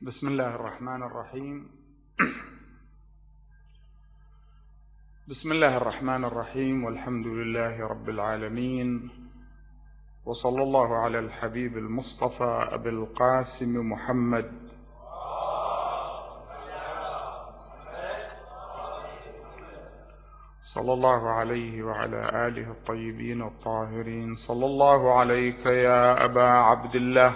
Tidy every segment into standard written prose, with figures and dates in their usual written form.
بسم الله الرحمن الرحيم. بسم الله الرحمن الرحيم، والحمد لله رب العالمين، وصلى الله على الحبيب المصطفى أبي القاسم محمد صلى الله عليه وعلى آله الطيبين الطاهرين. صلى الله عليك يا أبا عبد الله،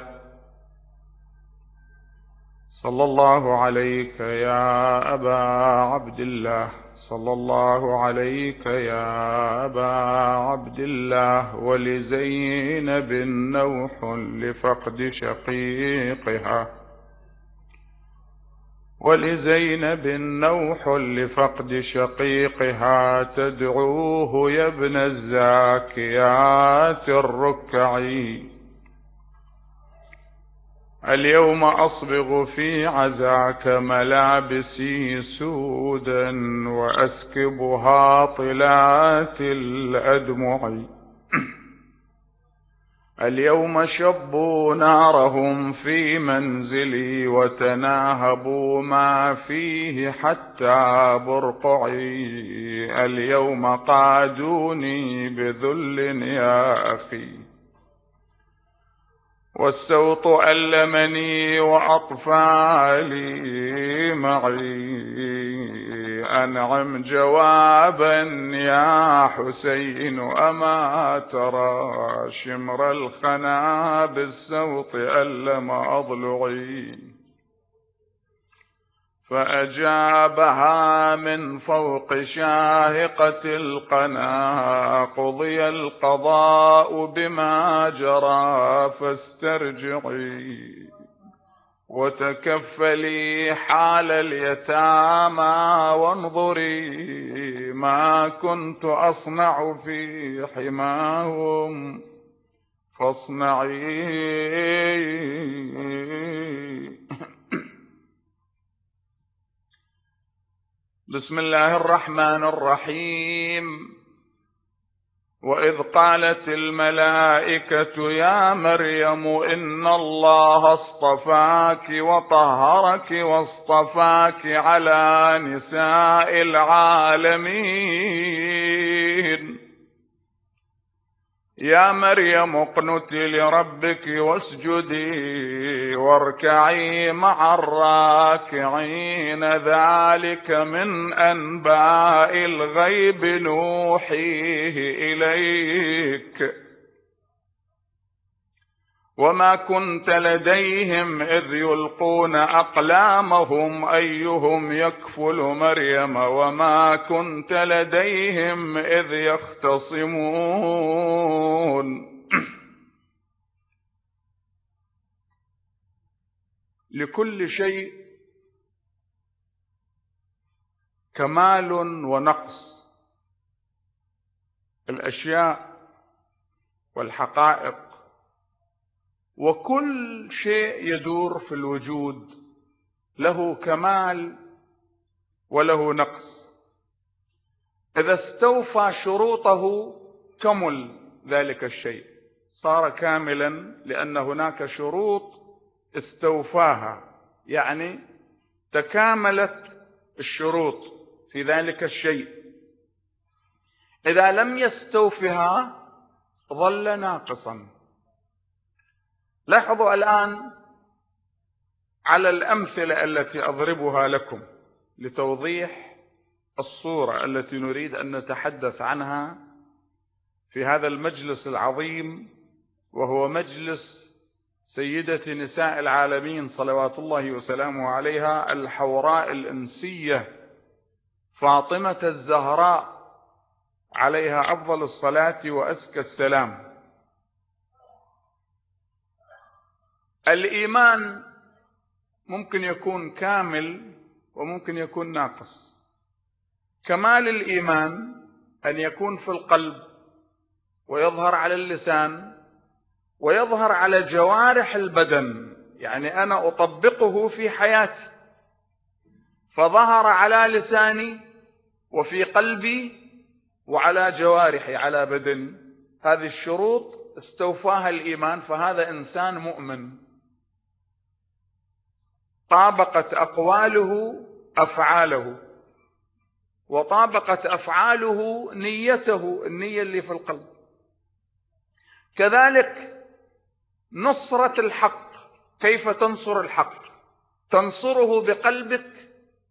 صلى الله عليك يا أبا عبد الله، صلى الله عليك يا أبا عبد الله. ولزينب نوح لفقد شقيقها، ولزينب نوح لفقد شقيقها، تدعوه يا ابن الزاكيات الركعي. اليوم أصبغ في عزاك ملابسي سودا، وأسكبها طلات الأدمع. اليوم شبوا نارهم في منزلي، وتناهبوا ما فيه حتى برقعي. اليوم قادوني بذل يا أخي، والسوط ألمني وأطفالي معي. أنعم جوابا يا حسين، أما ترى شمر الخنا بالسوط ألم أضلعي. فأجابها من فوق شاهقة القنا، قضي القضاء بما جرى فاسترجعي. وتكفلي حال اليتامى، وانظري ما كنت أصنع في حماهم فاصنعي. بسم الله الرحمن الرحيم. وإذ قالت الملائكة يا مريم إن الله اصطفاك وطهرك واصطفاك على نساء العالمين. يا مريم اقنتي لربك واسجدي واركعي مع الراكعين. ذلك من أنباء الغيب نوحيه إليك، وما كنت لديهم إذ يلقون أقلامهم أيهم يكفل مريم، وما كنت لديهم إذ يختصمون. لكل شيء كمال ونقص. الأشياء والحقائق وكل شيء يدور في الوجود له كمال وله نقص. إذا استوفى شروطه كمل ذلك الشيء، صار كاملا، لأن هناك شروط استوفاها، يعني تكاملت الشروط في ذلك الشيء. إذا لم يستوفها ظل ناقصا. لاحظوا الآن على الأمثلة التي أضربها لكم لتوضيح الصورة التي نريد أن نتحدث عنها في هذا المجلس العظيم، وهو مجلس سيدة نساء العالمين صلوات الله وسلامه عليها، الحوراء الإنسية فاطمة الزهراء عليها أفضل الصلاة وأزكى السلام. الإيمان ممكن يكون كامل وممكن يكون ناقص. كمال الإيمان أن يكون في القلب ويظهر على اللسان ويظهر على جوارح البدن، يعني أنا أطبقه في حياتي فظهر على لساني وفي قلبي وعلى جوارحي على بدني. هذه الشروط استوفاها الإيمان، فهذا إنسان مؤمن. طابقت أقواله أفعاله، وطابقت أفعاله نيته، النية اللي في القلب. كذلك نصرة الحق، كيف تنصر الحق؟ تنصره بقلبك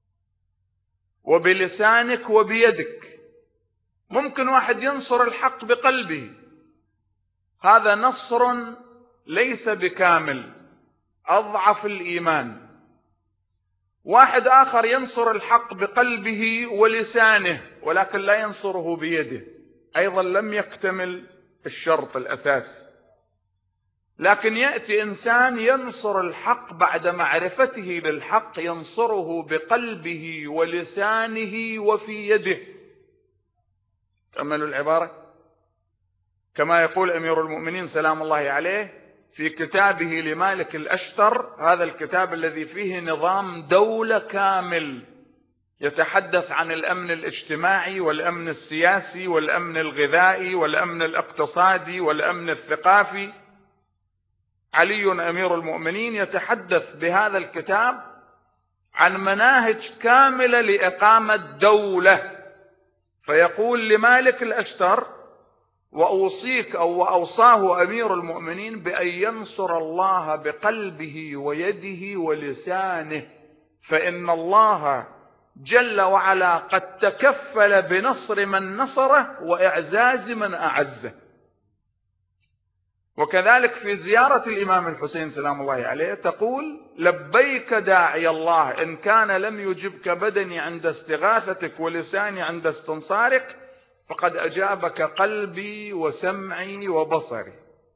وبلسانك وبيدك. ممكن واحد ينصر الحق بقلبه، هذا نصر ليس بكامل، أضعف الإيمان. واحد آخر ينصر الحق بقلبه ولسانه ولكن لا ينصره بيده، أيضا لم يكتمل الشرط الأساسي. لكن يأتي إنسان ينصر الحق بعد معرفته للحق، ينصره بقلبه ولسانه وفي يده. تأملوا العبارة، كما يقول أمير المؤمنين سلام الله عليه في كتابه لمالك الأشتر، هذا الكتاب الذي فيه نظام دولة كامل، يتحدث عن الأمن الاجتماعي والأمن السياسي والأمن الغذائي والأمن الاقتصادي والأمن الثقافي. علي أمير المؤمنين يتحدث بهذا الكتاب عن مناهج كاملة لإقامة دولة، فيقول لمالك الأشتر: وأوصيك أو وأوصاه أمير المؤمنين بأن ينصر الله بقلبه ويده ولسانه، فإن الله جل وعلا قد تكفل بنصر من نصره وإعزاز من أعزه. وكذلك في زيارة الإمام الحسين سلام الله عليه تقول: لبيك داعي الله، إن كان لم يجبك بدني عند استغاثتك ولساني عند استنصارك فقد أجابك قلبي وسمعي وبصري.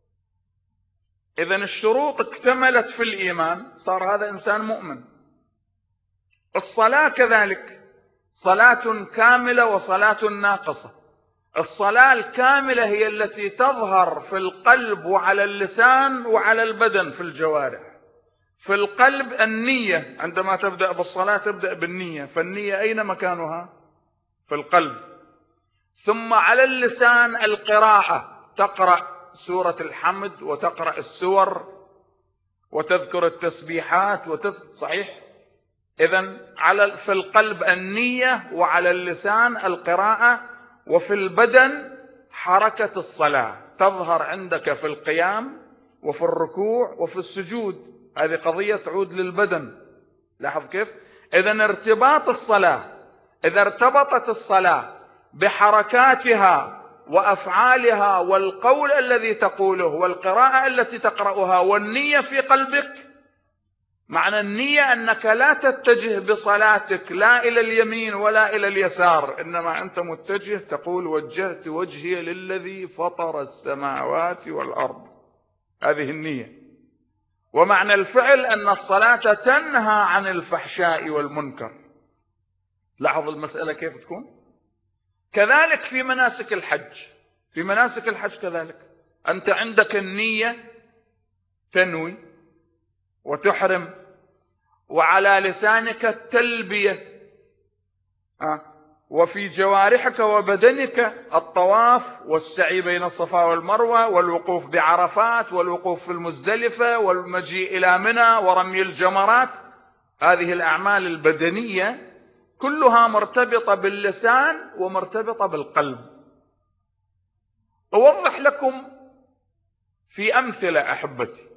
إذن الشروط اكتملت في الإيمان، صار هذا إنسان مؤمن. الصلاة كذلك، صلاة كاملة وصلاة ناقصة. الصلاة الكاملة هي التي تظهر في القلب وعلى اللسان وعلى البدن في الجوارح. في القلب النية، عندما تبدأ بالصلاة تبدأ بالنية، فالنية أين مكانها؟ في القلب. ثم على اللسان القراءة، تقرأ سورة الحمد وتقرأ السور وتذكر التسبيحات صحيح؟ إذن في القلب النية، وعلى اللسان القراءة، وفي البدن حركة الصلاة تظهر عندك في القيام وفي الركوع وفي السجود. هذه قضية تعود للبدن. لاحظ كيف؟ إذن ارتباط الصلاة، إذا ارتبطت الصلاة بحركاتها وأفعالها والقول الذي تقوله والقراءة التي تقرأها والنية في قلبك، معنى النية أنك لا تتجه بصلاتك لا إلى اليمين ولا إلى اليسار، إنما أنت متجه تقول: وجهت وجهي للذي فطر السماوات والأرض. هذه النية. ومعنى الفعل أن الصلاة تنهى عن الفحشاء والمنكر. لاحظ المسألة كيف تكون. كذلك في مناسك الحج، في مناسك الحج كذلك أنت عندك النية، تنوي وتحرم، وعلى لسانك التلبية، وفي جوارحك وبدنك الطواف والسعي بين الصفا والمروة والوقوف بعرفات والوقوف في المزدلفة والمجيء إلى منى ورمي الجمرات. هذه الأعمال البدنية كلها مرتبطة باللسان ومرتبطة بالقلب. أوضح لكم في أمثلة أحبتي،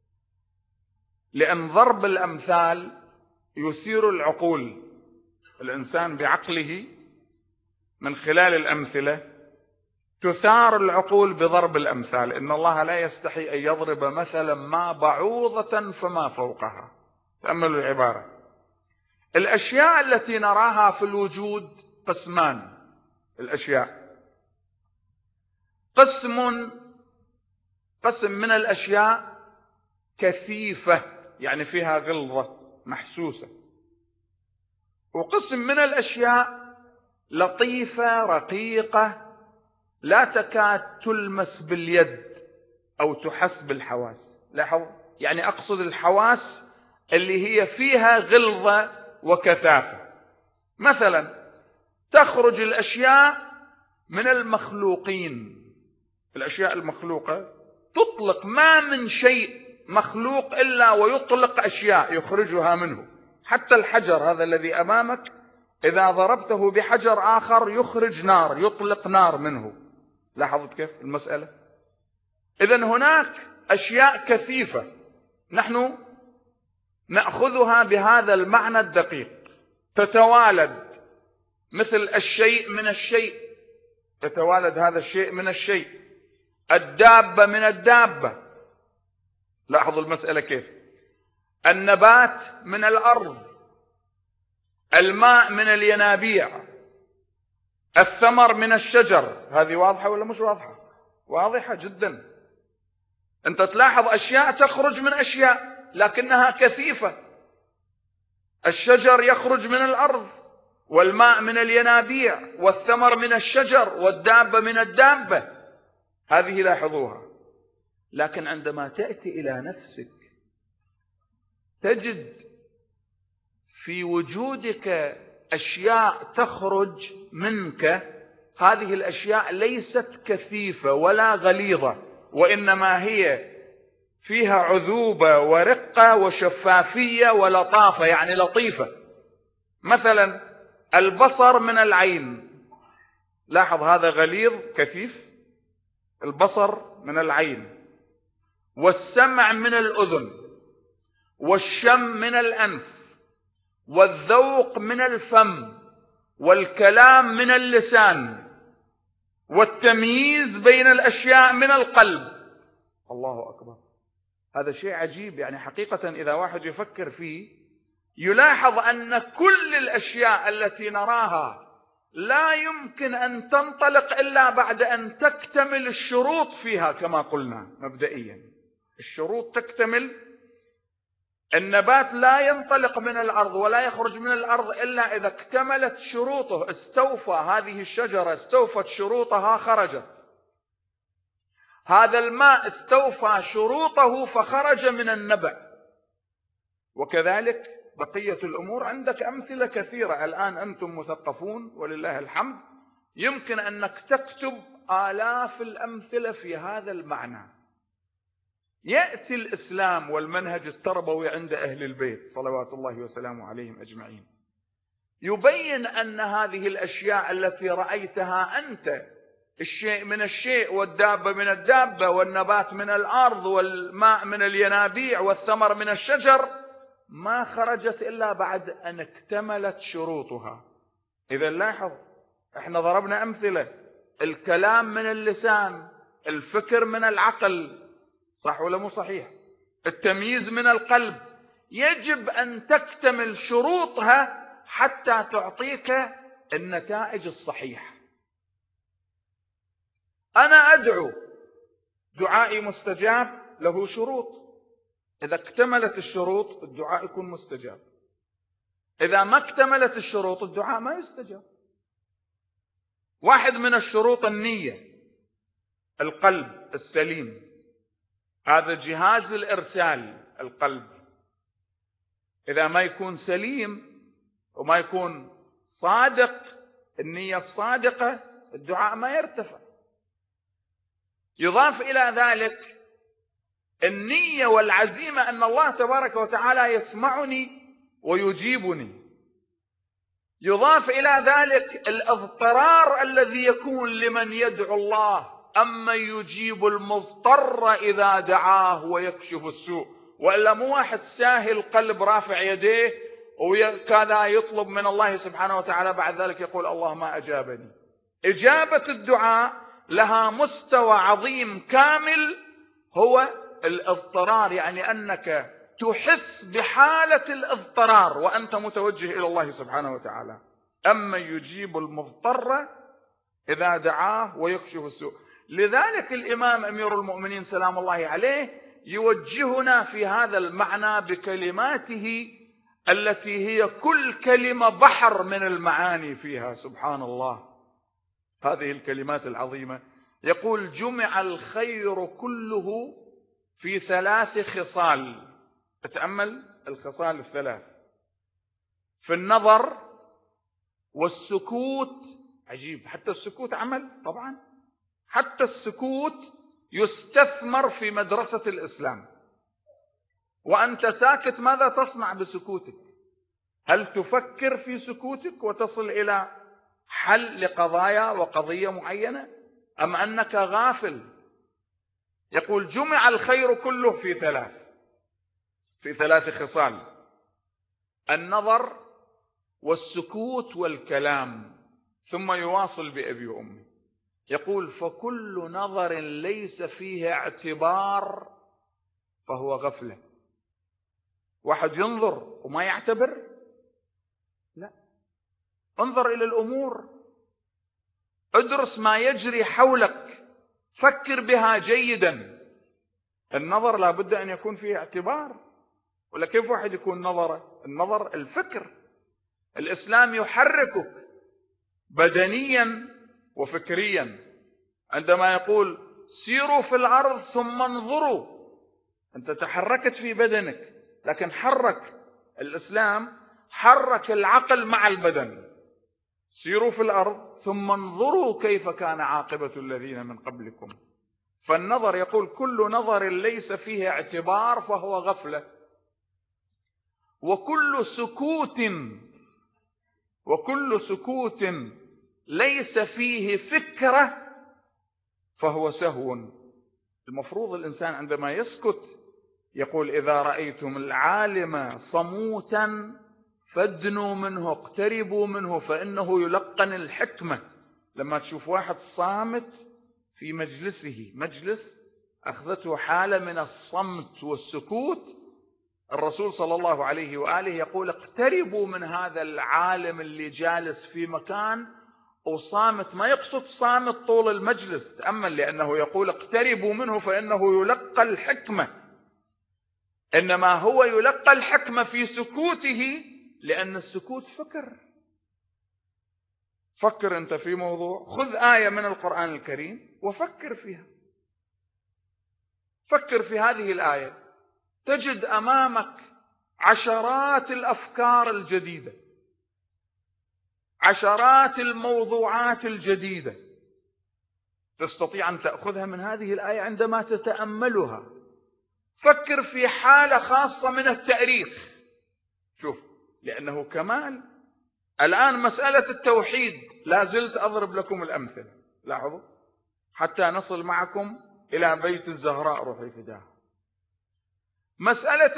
لأن ضرب الأمثال يثير العقول. الإنسان بعقله من خلال الأمثلة تثار العقول بضرب الأمثال. إن الله لا يستحي أن يضرب مثلا ما بعوضة فما فوقها. تأملوا العبارة. الأشياء التي نراها في الوجود قسمان. الأشياء قسم من الأشياء كثيفة، يعني فيها غلظة محسوسة، وقسم من الأشياء لطيفة رقيقة لا تكاد تلمس باليد أو تحس بالحواس. لاحظ، يعني أقصد الحواس اللي هي فيها غلظة وكثافة. مثلا تخرج الأشياء من المخلوقين، الأشياء المخلوقة تطلق ما من شيء مخلوق إلا ويطلق أشياء يخرجها منه. حتى الحجر هذا الذي أمامك إذا ضربته بحجر آخر يخرج نار، يطلق نار منه. لاحظت كيف المسألة؟ إذن هناك أشياء كثيفة نحن نأخذها بهذا المعنى الدقيق، تتوالد مثل الشيء من الشيء، تتوالد هذا الشيء من الشيء، الدابة من الدابة. لاحظوا المسألة كيف، النبات من الأرض، الماء من الينابيع، الثمر من الشجر. هذه واضحة ولا مش واضحة؟ واضحة جدا. أنت تلاحظ أشياء تخرج من أشياء لكنها كثيفة. الشجر يخرج من الأرض، والماء من الينابيع، والثمر من الشجر، والدابة من الدابة. هذه لاحظوها. لكن عندما تأتي إلى نفسك تجد في وجودك أشياء تخرج منك. هذه الأشياء ليست كثيفة ولا غليظة، وإنما هي فيها عذوبة ورقة وشفافية ولطافة، يعني لطيفة. مثلا البصر من العين، لاحظ هذا غليظ كثيف، البصر من العين، والسمع من الأذن، والشم من الأنف، والذوق من الفم، والكلام من اللسان، والتمييز بين الأشياء من القلب. الله أكبر، هذا شيء عجيب. يعني حقيقة إذا واحد يفكر فيه يلاحظ أن كل الأشياء التي نراها لا يمكن أن تنطلق إلا بعد أن تكتمل الشروط فيها. كما قلنا مبدئيا الشروط تكتمل. النبات لا ينطلق من الأرض ولا يخرج من الأرض إلا إذا اكتملت شروطه، استوفى هذه الشجرة استوفت شروطها خرجت. هذا الماء استوفى شروطه فخرج من النبع. وكذلك بقية الأمور. عندك أمثلة كثيرة الآن، أنتم مثقفون ولله الحمد، يمكن أنك تكتب آلاف الأمثلة في هذا المعنى. يأتي الإسلام والمنهج التربوي عند أهل البيت صلوات الله وسلامه عليهم أجمعين يبين أن هذه الأشياء التي رأيتها أنت، الشيء من الشيء، والدابة من الدابة، والنبات من الأرض، والماء من الينابيع، والثمر من الشجر، ما خرجت إلا بعد أن اكتملت شروطها. إذا لاحظ احنا ضربنا أمثلة، الكلام من اللسان، الفكر من العقل، صح ولا مو صحيح؟ التمييز من القلب. يجب أن تكتمل شروطها حتى تعطيك النتائج الصحيحة. أنا أدعو، دعائي مستجاب، له شروط. إذا اكتملت الشروط الدعاء يكون مستجاب، إذا ما اكتملت الشروط الدعاء ما يستجاب. واحد من الشروط النية، القلب السليم، هذا جهاز الإرسال. القلب إذا ما يكون سليم وما يكون صادق، النية الصادقة، الدعاء ما يرتفع. يضاف إلى ذلك النية والعزيمة أن الله تبارك وتعالى يسمعني ويجيبني. يضاف إلى ذلك الاضطرار الذي يكون لمن يدعو الله، أما يجيب المضطر إذا دعاه ويكشف السوء. وإلا مو واحد ساهل قلب رافع يديه وكذا يطلب من الله سبحانه وتعالى بعد ذلك يقول الله ما أجابني. إجابة الدعاء لها مستوى عظيم كامل، هو الاضطرار، يعني أنك تحس بحالة الاضطرار وأنت متوجه إلى الله سبحانه وتعالى. أما يجيب المضطر إذا دعاه ويكشف السوء. لذلك الإمام أمير المؤمنين سلام الله عليه يوجهنا في هذا المعنى بكلماته التي هي كل كلمة بحر من المعاني فيها. سبحان الله، هذه الكلمات العظيمة. يقول جمع الخير كله في 3 خصال. اتأمل الخصال ال3: في النظر، والسكوت. عجيب، حتى السكوت عمل. طبعا حتى السكوت يستثمر في مدرسة الإسلام. وأنت ساكت ماذا تصنع بسكوتك؟ هل تفكر في سكوتك وتصل إلى حل لقضايا وقضية معينة، أم أنك غافل؟ يقول جمع الخير كله في ثلاث خصال: النظر والسكوت والكلام. ثم يواصل بأبي وأمي يقول: فكل نظر ليس فيه اعتبار فهو غفلة. واحد ينظر وما يعتبر؟ لا، انظر إلى الأمور، ادرس ما يجري حولك، فكر بها جيدا. النظر لا بد أن يكون فيه اعتبار، ولا كيف واحد يكون نظره؟ النظر الفكر. الإسلام يحركك بدنيا وفكريا. عندما يقول سيروا في الأرض ثم انظروا، أنت تحركت في بدنك، لكن الإسلام حرك العقل مع البدن. سيروا في الأرض ثم انظروا كيف كان عاقبة الذين من قبلكم. فالنظر يقول كل نظر ليس فيه اعتبار فهو غفلة، وكل سكوت ليس فيه فكرة فهو سهو. المفروض الإنسان عندما يسكت يقول: إذا رأيتم العالم صموتا فادنوا منه، اقتربوا منه، فإنه يلقن الحكمة. لما تشوف واحد صامت في مجلسه، مجلس أخذته حالة من الصمت والسكوت، الرسول صلى الله عليه وآله يقول: اقتربوا من هذا العالم اللي جالس في مكان وصامت. ما يقصد صامت طول المجلس، تأمل، لأنه يقول اقتربوا منه فإنه يلقى الحكمة، إنما هو يلقى الحكمة في سكوته، لأن السكوت فكر أنت في موضوع، خذ آية من القرآن الكريم وفكر فيها، فكر في هذه الآية، تجد أمامك عشرات الأفكار الجديدة، عشرات الموضوعات الجديدة، تستطيع أن تأخذها من هذه الآية عندما تتأملها. فكر في حالة خاصة من التاريخ، شوف، لأنه كمال. الآن مسألة التوحيد لا زلت أضرب لكم الأمثلة، لاحظوا، حتى نصل معكم إلى بيت الزهراء روحي فداها. مسألة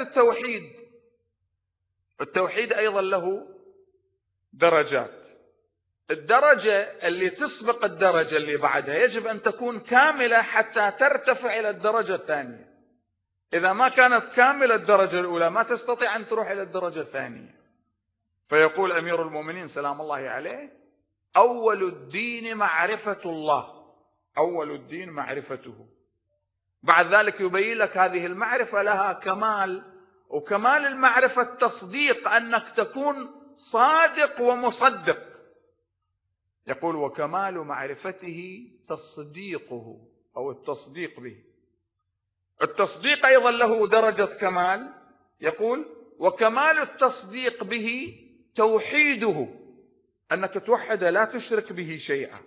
التوحيد أيضا له درجات. الدرجة اللي تسبق الدرجة اللي بعدها يجب أن تكون كاملة حتى ترتفع إلى الدرجة الثانية. إذا ما كانت كاملة الدرجة الأولى ما تستطيع أن تروح إلى الدرجة الثانية. فيقول أمير المؤمنين سلام الله عليه: أول الدين معرفة الله، أول الدين معرفته. بعد ذلك يبين لك هذه المعرفة لها كمال، وكمال المعرفة التصديق، أنك تكون صادق ومصدق. يقول: وكمال معرفته تصديقه، أو التصديق به. التصديق أيضا له درجة كمال. يقول: وكمال التصديق به توحيده، أنك توحد لا تشرك به شيئا.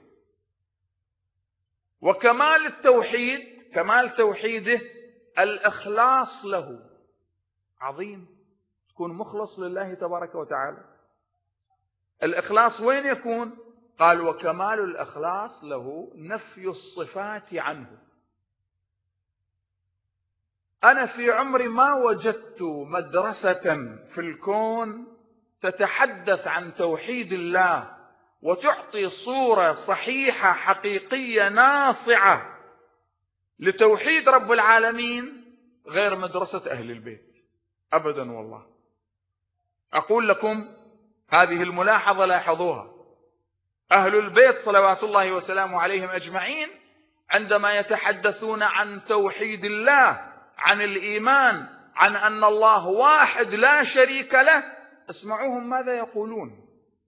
وكمال التوحيد، كمال توحيده الإخلاص له، عظيم، تكون مخلص لله تبارك وتعالى. الإخلاص وين يكون؟ قال: وكمال الإخلاص له نفي الصفات عنه. أنا في عمري ما وجدت مدرسة في الكون تتحدث عن توحيد الله وتعطي صورة صحيحة حقيقية ناصعة لتوحيد رب العالمين غير مدرسة أهل البيت، أبدا والله. أقول لكم هذه الملاحظة، لاحظوها. أهل البيت صلوات الله وسلامه عليهم أجمعين عندما يتحدثون عن توحيد الله، عن الإيمان، عن أن الله واحد لا شريك له، اسمعوهم ماذا يقولون.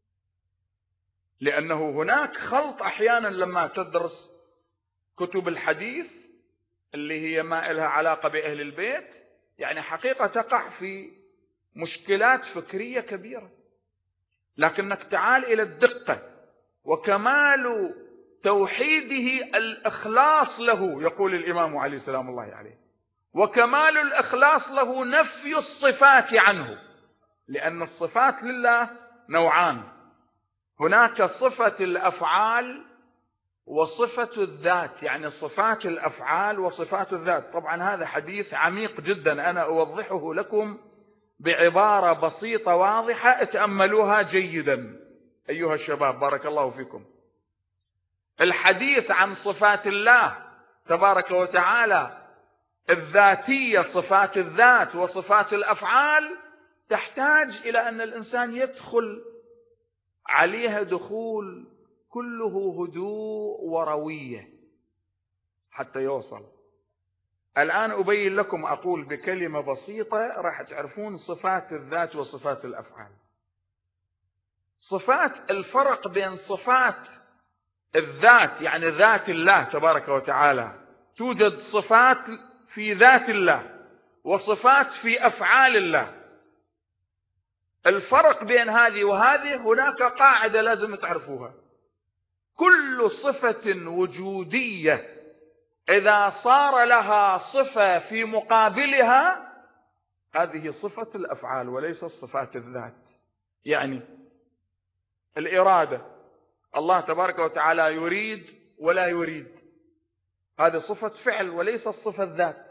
لأنه هناك خلط أحيانا لما تدرس كتب الحديث اللي هي ما لها علاقة بأهل البيت، يعني حقيقة تقع في مشكلات فكرية كبيرة. لكنك تعال إلى الدقة. وكمال توحيده الإخلاص له، يقول الإمام علي سلام الله عليه: وكمال الإخلاص له نفي الصفات عنه، لأن الصفات لله نوعان: هناك صفة الأفعال وصفة الذات، يعني صفات الأفعال وصفات الذات. طبعا هذا حديث عميق جدا، أنا أوضحه لكم بعبارة بسيطة واضحة، اتأملوها جيدا أيها الشباب بارك الله فيكم. الحديث عن صفات الله تبارك وتعالى الذاتية، صفات الذات وصفات الأفعال، تحتاج إلى أن الإنسان يدخل عليها دخول كله هدوء وروية حتى يوصل. الآن أبين لكم، أقول بكلمة بسيطة راح تعرفون صفات الذات وصفات الأفعال. صفات، الفرق بين صفات الذات يعني ذات الله تبارك وتعالى، توجد صفات في ذات الله وصفات في أفعال الله. الفرق بين هذه وهذه هناك قاعدة لازم تعرفوها: كل صفة وجودية إذا صار لها صفة في مقابلها، هذه صفة الأفعال وليس صفات الذات. يعني الإرادة، الله تبارك وتعالى يريد ولا يريد، هذه صفة فعل وليس الصفة الذات.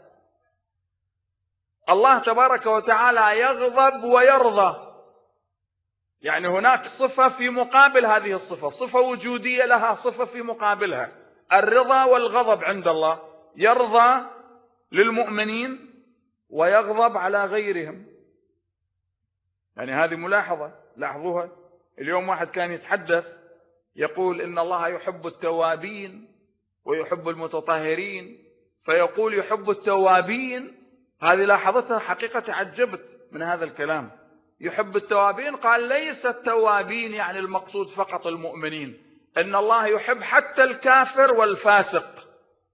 الله تبارك وتعالى يغضب ويرضى، يعني هناك صفة في مقابل هذه الصفة، صفة وجودية لها صفة في مقابلها. الرضا والغضب عند الله، يرضى للمؤمنين ويغضب على غيرهم. يعني هذه ملاحظة، لاحظوها. اليوم واحد كان يتحدث يقول إن الله يحب التوابين ويحب المتطهرين، فيقول يحب التوابين. هذه لاحظتها حقيقة، تعجبت من هذا الكلام. يحب التوابين، قال ليس التوابين يعني المقصود فقط المؤمنين، إن الله يحب حتى الكافر والفاسق.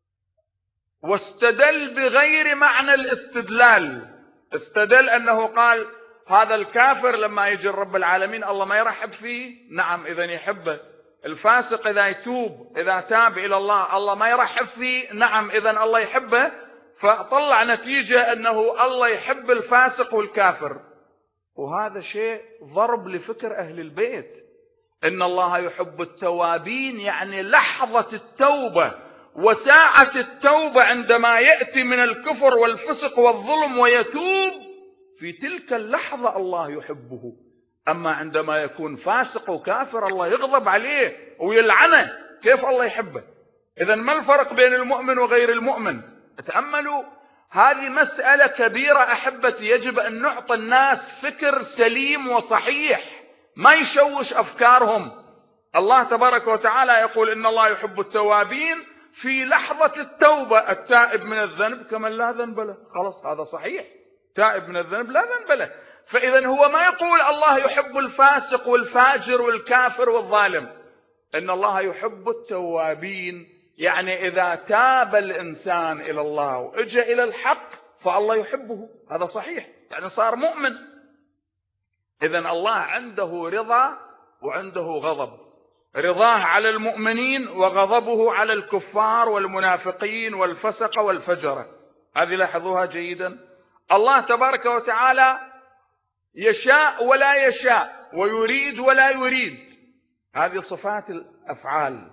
واستدل بغير معنى الاستدلال، استدل أنه قال هذا الكافر لما يجي رب العالمين الله ما يرحب فيه، نعم إذن يحبه. الفاسق إذا يتوب، إذا تاب إلى الله، الله ما يرحب فيه، نعم إذن الله يحبه. فطلع نتيجة أنه الله يحب الفاسق والكافر. وهذا شيء ضرب لفكر أهل البيت، إن الله يحب التوابين يعني لحظة التوبة وساعة التوبة، عندما يأتي من الكفر والفسق والظلم ويتوب، في تلك اللحظة الله يحبه. أما عندما يكون فاسق وكافر الله يغضب عليه ويلعنه، كيف الله يحبه؟ إذن ما الفرق بين المؤمن وغير المؤمن؟ تأملوا، هذه مسألة كبيرة أحبتي، يجب أن نعطي الناس فكر سليم وصحيح ما يشوش أفكارهم. الله تبارك وتعالى يقول إن الله يحب التوابين في لحظة التوبة، التائب من الذنب كمن لا ذنب له. خلاص هذا صحيح، تائب من الذنب لا ذنب له. فإذا هو ما يقول الله يحب الفاسق والفاجر والكافر والظالم، إن الله يحب التوابين يعني إذا تاب الإنسان إلى الله وإجا إلى الحق فالله يحبه، هذا صحيح، يعني صار مؤمن. إذن الله عنده رضا وعنده غضب، رضاه على المؤمنين وغضبه على الكفار والمنافقين والفسق والفجرة. هذه لاحظوها جيدا. الله تبارك وتعالى يشاء ولا يشاء، ويريد ولا يريد، هذه صفات الأفعال.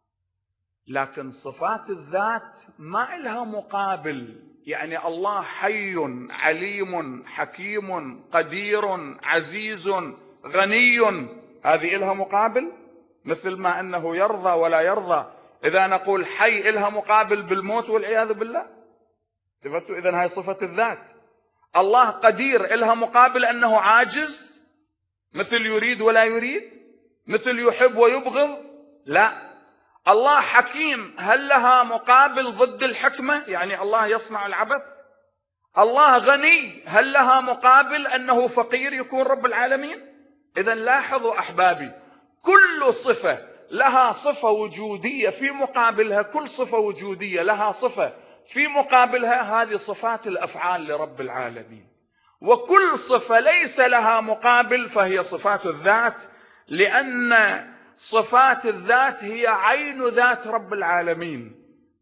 لكن صفات الذات ما لها مقابل، يعني الله حي عليم حكيم قدير عزيز غني، هذه لها مقابل؟ مثل ما أنه يرضى ولا يرضى، إذا نقول حي لها مقابل بالموت والعياذ بالله. إذن هاي صفة الذات. الله قدير لها مقابل أنه عاجز، مثل يريد ولا يريد، مثل يحب ويبغض؟ لا. الله حكيم، هل لها مقابل ضد الحكمة، يعني الله يصنع العبث؟ الله غني، هل لها مقابل أنه فقير يكون رب العالمين؟ إذن لاحظوا أحبابي، كل صفة لها صفة وجودية في مقابلها، كل صفة وجودية لها صفة في مقابلها، هذه صفات الأفعال لرب العالمين. وكل صفة ليس لها مقابل فهي صفات الذات، لأن صفات الذات هي عين ذات رب العالمين،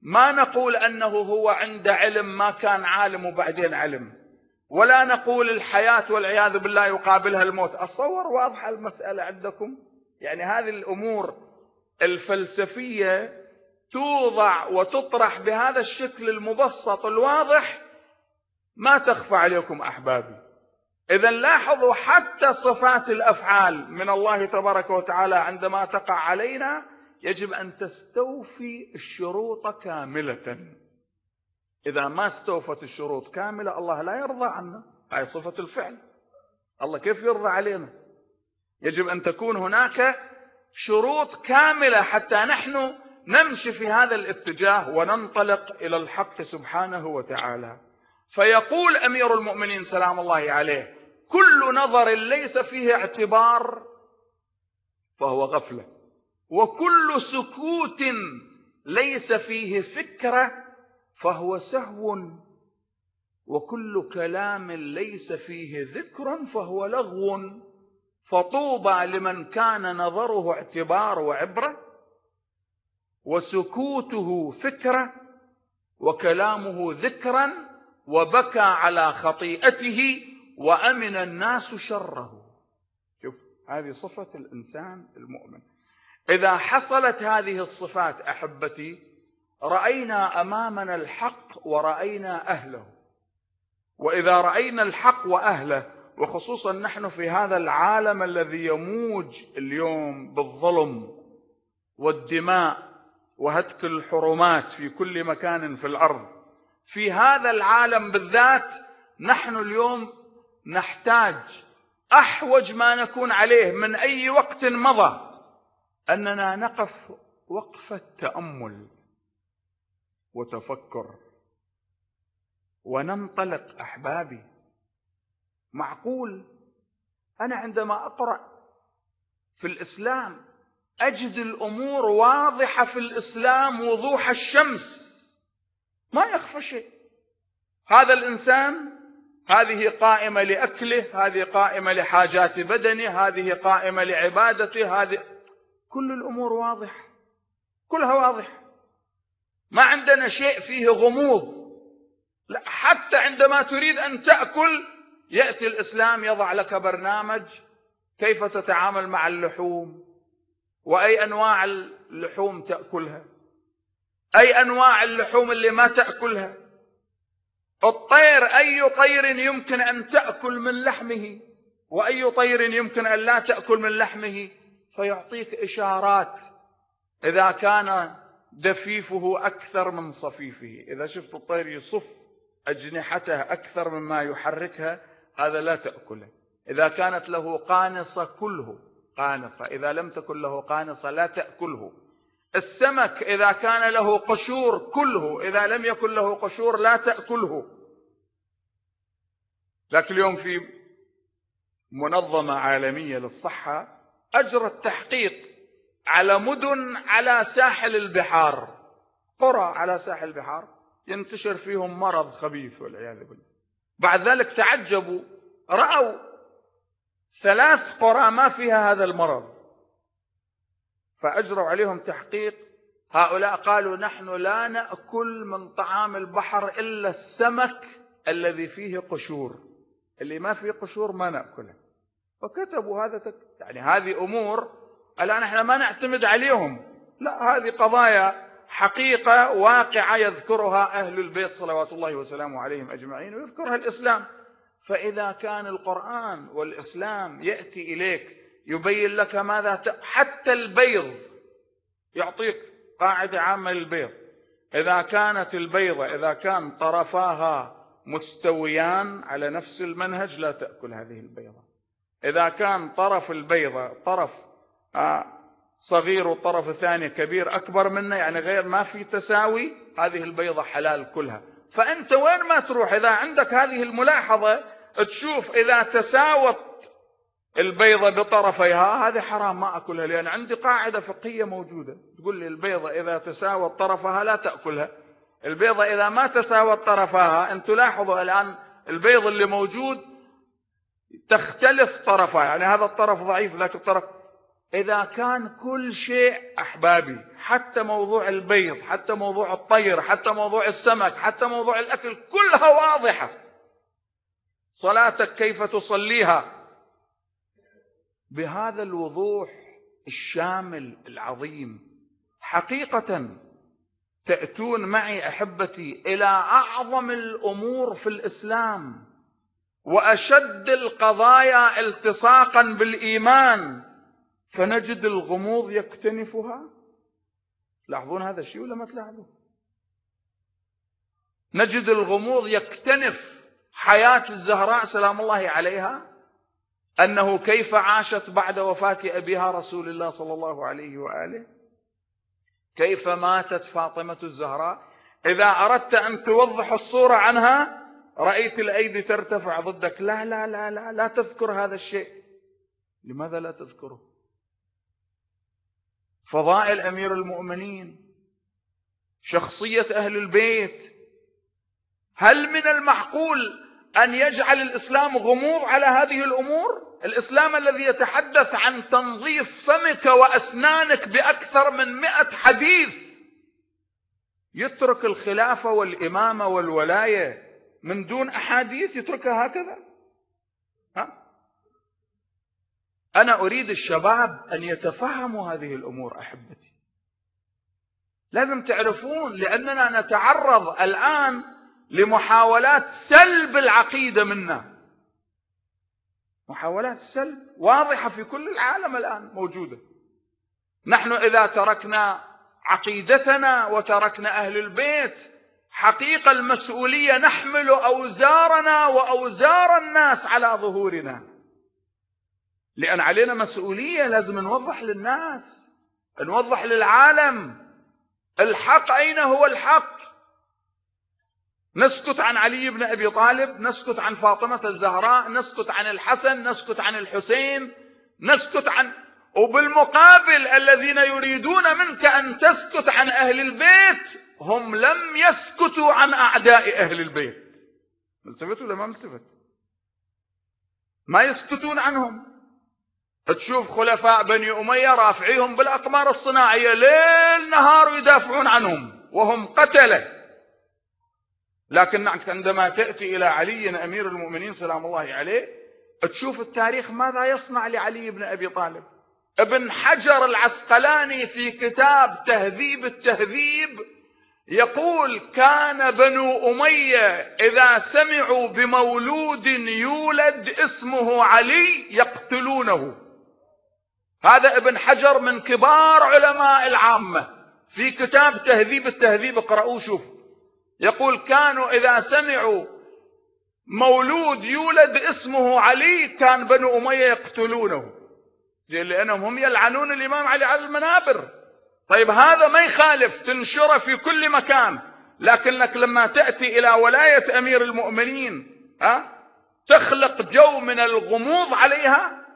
ما نقول أنه هو عنده علم ما كان عالم وبعدين علم، ولا نقول الحياة والعياذ بالله يقابلها الموت. أتصور واضحة المسألة عندكم؟ يعني هذه الأمور الفلسفية توضع وتطرح بهذا الشكل المبسط الواضح ما تخفى عليكم أحبابي. إذا لاحظوا حتى صفات الأفعال من الله تبارك وتعالى عندما تقع علينا يجب أن تستوفي الشروط كاملة. إذا ما استوفت الشروط كاملة الله لا يرضى عنا. هاي صفة الفعل، الله كيف يرضى علينا؟ يجب أن تكون هناك شروط كاملة حتى نحن نمشي في هذا الاتجاه وننطلق إلى الحق سبحانه وتعالى. فيقول أمير المؤمنين سلام الله عليه: كل نظر ليس فيه اعتبار فهو غفلة، وكل سكوت ليس فيه فكرة فهو سهو، وكل كلام ليس فيه ذكر فهو لغو، فطوبى لمن كان نظره اعتبار وعبرة، وسكوته فكرة، وكلامه ذكرا، وبكى على خطيئته، وأمن الناس شره. شوف، هذه صفة الإنسان المؤمن. إذا حصلت هذه الصفات أحبتي رأينا أمامنا الحق ورأينا أهله. وإذا رأينا الحق وأهله، وخصوصا نحن في هذا العالم الذي يموج اليوم بالظلم والدماء وهتك الحرمات في كل مكان في الأرض، في هذا العالم بالذات نحن اليوم نحتاج أحوج ما نكون عليه من أي وقت مضى أننا نقف وقفة تأمل وتفكر وننطلق. أحبابي، معقول أنا عندما أقرأ في الإسلام أجد الأمور واضحة في الإسلام وضوح الشمس، ما يخفى شيء. هذا الإنسان هذه قائمة لأكله، هذه قائمة لحاجات بدنه، هذه قائمة لعبادته، هذه كل الأمور واضحة، كلها واضحة، ما عندنا شيء فيه غموض. لا، حتى عندما تريد أن تأكل يأتي الإسلام يضع لك برنامج كيف تتعامل مع اللحوم، وأي أنواع اللحوم تأكلها، أي أنواع اللحوم اللي ما تأكلها. الطير أي طير يمكن أن تأكل من لحمه، وأي طير يمكن أن لا تأكل من لحمه، فيعطيك إشارات. إذا كان دفيفه أكثر من صفيفه، إذا شفت الطير يصف أجنحته أكثر مما يحركها، هذا لا تأكله. إذا كانت له قانصة كله قانصة، إذا لم تكن له قانصة لا تأكله. السمك إذا كان له قشور كله، إذا لم يكن له قشور لا تأكله. لكن اليوم في منظمة عالمية للصحة أجرت تحقيق على مدن على ساحل البحار، قرى على ساحل البحار ينتشر فيهم مرض خبيث والعياذ بالله. بعد ذلك تعجبوا، رأوا 3 قرى ما فيها هذا المرض، فأجروا عليهم تحقيق. هؤلاء قالوا: نحن لا نأكل من طعام البحر إلا السمك الذي فيه قشور، اللي ما فيه قشور ما نأكله. فكتبوا هذا يعني هذه أمور الآن احنا ما نعتمد عليهم، لا، هذه قضايا حقيقة واقعة يذكرها أهل البيت صلوات الله وسلامه عليهم أجمعين، ويذكرها الإسلام. فإذا كان القرآن والإسلام يأتي إليك يبين لك ماذا حتى البيض يعطيك قاعدة عامة للبيض. إذا كانت البيضة إذا كان طرفاها مستويان على نفس المنهج لا تأكل هذه البيضة. إذا كان طرف البيضة طرف صغير والطرف الثاني كبير أكبر منه، يعني غير ما في تساوي، هذه البيضة حلال كلها. فأنت وين ما تروح إذا عندك هذه الملاحظة تشوف إذا تساوت البيضة بطرفيها هذه حرام ما أكلها، لأن عندي قاعدة فقهية موجودة تقول لي البيضة إذا تساوت طرفها لا تأكلها. البيضة إذا ما تساوت طرفها، أن تلاحظوا الآن البيض اللي موجود تختلف طرفها، يعني هذا الطرف ضعيف ذاك الطرف، إذا كان كل شيء أحبابي، حتى موضوع البيض، حتى موضوع الطير، حتى موضوع السمك، حتى موضوع الأكل، كلها واضحة، صلاتك كيف تصليها بهذا الوضوح الشامل العظيم، حقيقة تأتون معي أحبتي إلى أعظم الأمور في الإسلام وأشد القضايا التصاقا بالإيمان، فنجد الغموض يكتنفها. تلاحظون هذا الشيء ولا ما تلاحظون؟ نجد الغموض يكتنف حياة الزهراء سلام الله عليها، أنه كيف عاشت بعد وفاة أبيها رسول الله صلى الله عليه وآله، كيف ماتت فاطمة الزهراء. إذا أردت أن توضح الصورة عنها رأيت الأيدي ترتفع ضدك، لا لا لا لا لا تذكر هذا الشيء. لماذا لا تذكره؟ فضائل أمير المؤمنين، شخصية أهل البيت، هل من المعقول أن يجعل الإسلام غموض على هذه الأمور؟ الإسلام الذي يتحدث عن تنظيف فمك وأسنانك بأكثر من 100 حديث يترك الخلافة والإمامة والولاية من دون أحاديث، يتركها هكذا؟ أنا أريد الشباب أن يتفهموا هذه الأمور أحبتي، لازم تعرفون، لأننا نتعرض الآن لمحاولات سلب العقيدة منا، محاولات سلب واضحة في كل العالم الآن موجودة. نحن إذا تركنا عقيدتنا وتركنا أهل البيت، حقيقة المسؤولية نحمل أوزارنا وأوزار الناس على ظهورنا، لأن علينا مسؤولية، لازم نوضح للناس، نوضح للعالم الحق أين هو الحق. نسكت عن علي بن أبي طالب، نسكت عن فاطمة الزهراء، نسكت عن الحسن، نسكت عن الحسين، نسكت عن، وبالمقابل الذين يريدون منك أن تسكت عن أهل البيت هم لم يسكتوا عن أعداء أهل البيت. ملتفت ولا ما ملتفت؟ ما يسكتون عنهم. تشوف خلفاء بني أمية رافعيهم بالأقمار الصناعية ليل نهار يدافعون عنهم وهم قتلة، لكنك عندما تأتي إلى علي أمير المؤمنين سلام الله عليه تشوف التاريخ ماذا يصنع لعلي بن أبي طالب. ابن حجر العسقلاني في كتاب تهذيب التهذيب يقول كان بنو أمية إذا سمعوا بمولود يولد اسمه علي يقتلونه. هذا ابن حجر من كبار علماء العامة، في كتاب تهذيب التهذيب اقرأوه شوفوا، يقول كانوا إذا سمعوا مولود يولد اسمه علي كان بنو أمية يقتلونه، لأنهم هم يلعنون الإمام علي على المنابر. طيب هذا ما يخالف تنشره في كل مكان، لكنك لما تأتي إلى ولاية أمير المؤمنين تخلق جو من الغموض عليها،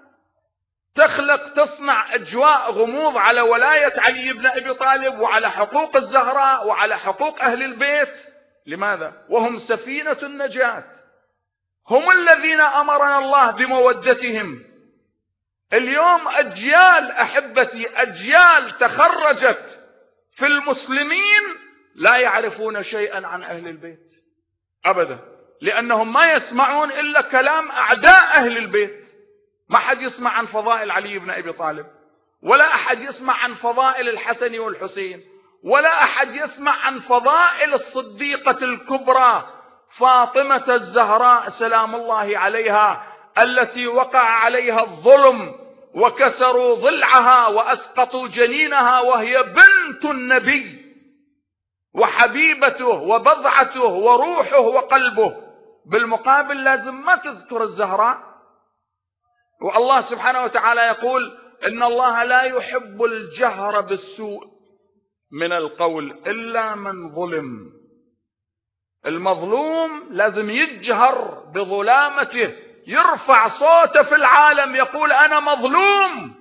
تصنع أجواء غموض على ولاية علي بن أبي طالب وعلى حقوق الزهراء وعلى حقوق أهل البيت. لماذا؟ وهم سفينة النجاة، هم الذين أمرنا الله بمودتهم. اليوم أجيال أحبتي، أجيال تخرجت في المسلمين لا يعرفون شيئا عن أهل البيت أبدا، لأنهم ما يسمعون إلا كلام أعداء أهل البيت. ما حد يسمع عن فضائل علي بن أبي طالب، ولا أحد يسمع عن فضائل الحسن والحسين، ولا أحد يسمع عن فضائل الصديقة الكبرى فاطمة الزهراء سلام الله عليها، التي وقع عليها الظلم وكسروا ضلعها وأسقطوا جنينها وهي بنت النبي وحبيبته وبضعته وروحه وقلبه. بالمقابل لازم ما تذكر الزهراء. والله سبحانه وتعالى يقول إن الله لا يحب الجهر بالسوء من القول إلا من ظلم. المظلوم لازم يجهر بظلامته، يرفع صوته في العالم يقول أنا مظلوم.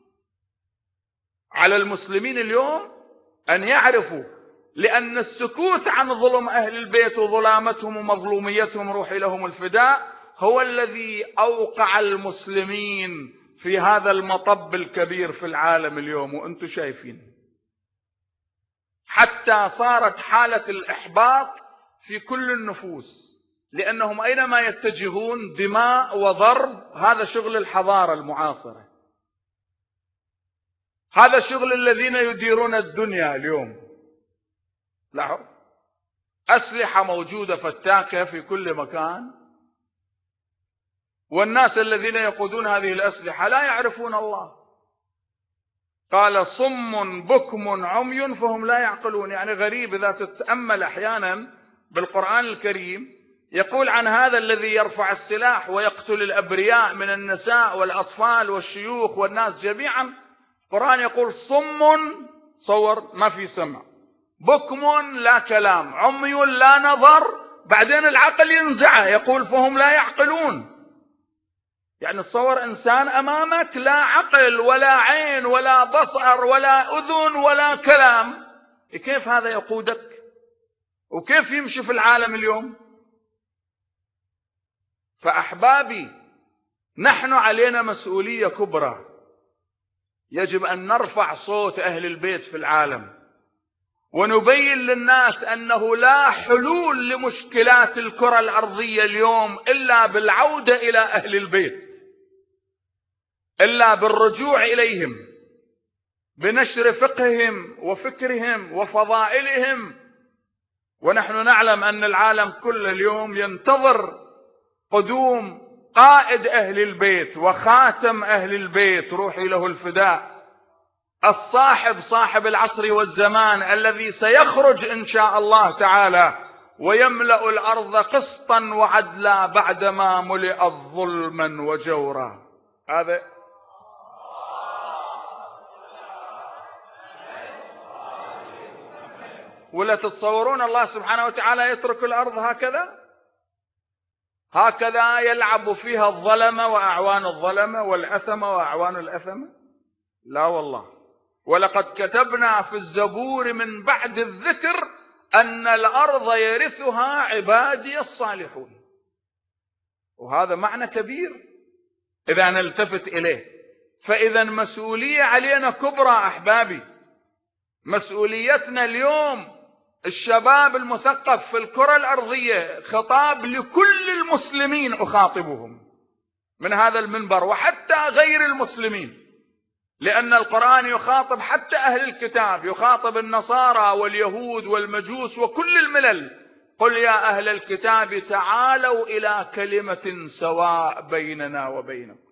على المسلمين اليوم أن يعرفوا، لأن السكوت عن ظلم أهل البيت وظلامتهم ومظلوميتهم روحي لهم الفداء هو الذي أوقع المسلمين في هذا المطب الكبير في العالم اليوم، وأنتم شايفين، حتى صارت حالة الإحباط في كل النفوس، لأنهم أينما يتجهون دماء وضرب. هذا شغل الحضارة المعاصرة، هذا شغل الذين يديرون الدنيا اليوم. لاحظوا، أسلحة موجودة فتاكة في كل مكان، والناس الذين يقودون هذه الأسلحة لا يعرفون الله. قال صم بكم عمي فهم لا يعقلون. يعني غريب إذا تتأمل أحيانا بالقرآن الكريم، يقول عن هذا الذي يرفع السلاح ويقتل الأبرياء من النساء والأطفال والشيوخ والناس جميعا، القرآن يقول صم، صور ما في سمع، بكم لا كلام، عمي لا نظر، بعدين العقل ينزعه يقول فهم لا يعقلون. يعني تصور إنسان أمامك لا عقل ولا عين ولا بصر ولا أذن ولا كلام، كيف هذا يقودك؟ وكيف يمشي في العالم اليوم؟ فأحبابي، نحن علينا مسؤولية كبرى، يجب أن نرفع صوت أهل البيت في العالم، ونبين للناس أنه لا حلول لمشكلات الكرة الأرضية اليوم إلا بالعودة إلى أهل البيت، إلا بالرجوع إليهم، بنشر فقههم وفكرهم وفضائلهم. ونحن نعلم أن العالم كل اليوم ينتظر قدوم قائد أهل البيت وخاتم أهل البيت، روحي له الفداء، الصاحب صاحب العصر والزمان، الذي سيخرج إن شاء الله تعالى ويملأ الأرض قسطا وعدلا بعدما ملئت ظلما وجورا. هذا ولا تتصورون الله سبحانه وتعالى يترك الأرض هكذا يلعب فيها الظلمة وأعوان الظلمة والأثمة وأعوان الأثمة؟ لا والله. ولقد كتبنا في الزبور من بعد الذكر أن الأرض يرثها عبادي الصالحون. وهذا معنى كبير إذا نلتفت إليه. فإذا مسؤولية علينا كبرى أحبابي. مسؤوليتنا اليوم الشباب المثقف في الكرة الأرضية، خطاب لكل المسلمين أخاطبهم من هذا المنبر، وحتى غير المسلمين، لأن القرآن يخاطب حتى أهل الكتاب، يخاطب النصارى واليهود والمجوس وكل الملل. قل يا أهل الكتاب تعالوا إلى كلمة سواء بيننا وبينكم.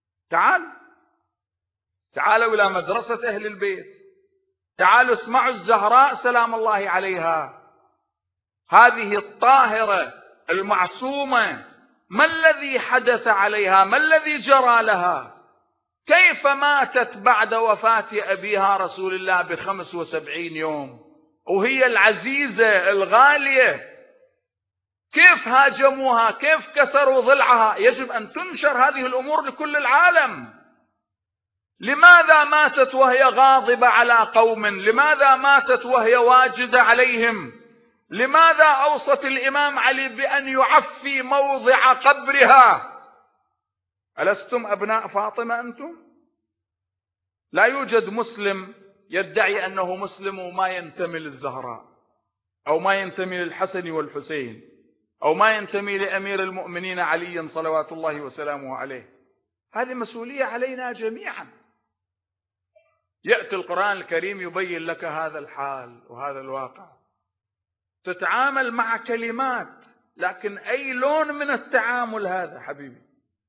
تعالوا إلى مدرسة أهل البيت، تعالوا اسمعوا الزهراء سلام الله عليها، هذه الطاهرة المعصومة، ما الذي حدث عليها؟ ما الذي جرى لها؟ كيف ماتت بعد وفاة أبيها رسول الله ب75 يوم وهي العزيزة الغالية؟ كيف هاجموها؟ كيف كسروا ضلعها؟ يجب أن تنشر هذه الأمور لكل العالم. لماذا ماتت وهي غاضبة على قوم؟ لماذا ماتت وهي واجدة عليهم؟ لماذا أوصت الإمام علي بأن يعفي موضع قبرها؟ ألستم أبناء فاطمة أنتم؟ لا يوجد مسلم يدعي أنه مسلم وما ينتمي للزهراء، أو ما ينتمي للحسن والحسين، أو ما ينتمي لأمير المؤمنين علي صلوات الله وسلامه عليه. هذه مسؤولية علينا جميعا. يأتي القرآن الكريم يبين لك هذا الحال وهذا الواقع، تتعامل مع كلمات، لكن أي لون من التعامل هذا حبيبي؟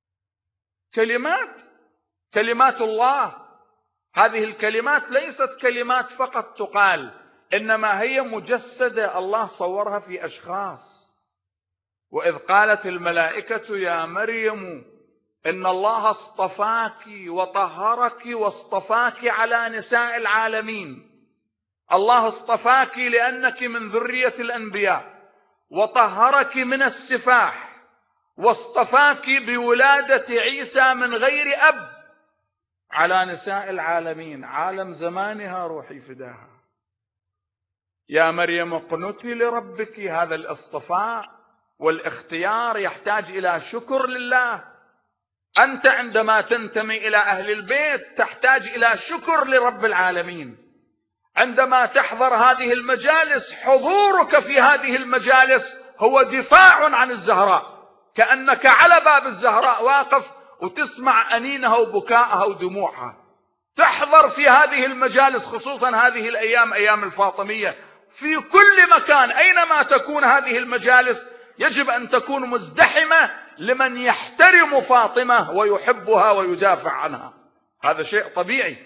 كلمات الله. هذه الكلمات ليست كلمات فقط تقال، إنما هي مجسدة، الله صورها في أشخاص. وإذ قالت الملائكة يا مريم إن الله اصطفاك وطهرك واصطفاك على نساء العالمين. الله اصطفاك لأنك من ذرية الأنبياء، وطهرك من السفاح، واصطفاك بولادة عيسى من غير أب على نساء العالمين، عالم زمانها روحي فداها. يا مريم اقنتي لربك. هذا الاصطفاء والاختيار يحتاج إلى شكر لله. أنت عندما تنتمي إلى أهل البيت تحتاج إلى شكر لرب العالمين. عندما تحضر هذه المجالس حضورك في هذه المجالس هو دفاع عن الزهراء، كأنك على باب الزهراء واقف وتسمع أنينها وبكاءها ودموعها. تحضر في هذه المجالس، خصوصا هذه الأيام، أيام الفاطمية، في كل مكان أينما تكون هذه المجالس يجب أن تكون مزدحمة لمن يحترم فاطمة ويحبها ويدافع عنها. هذا شيء طبيعي.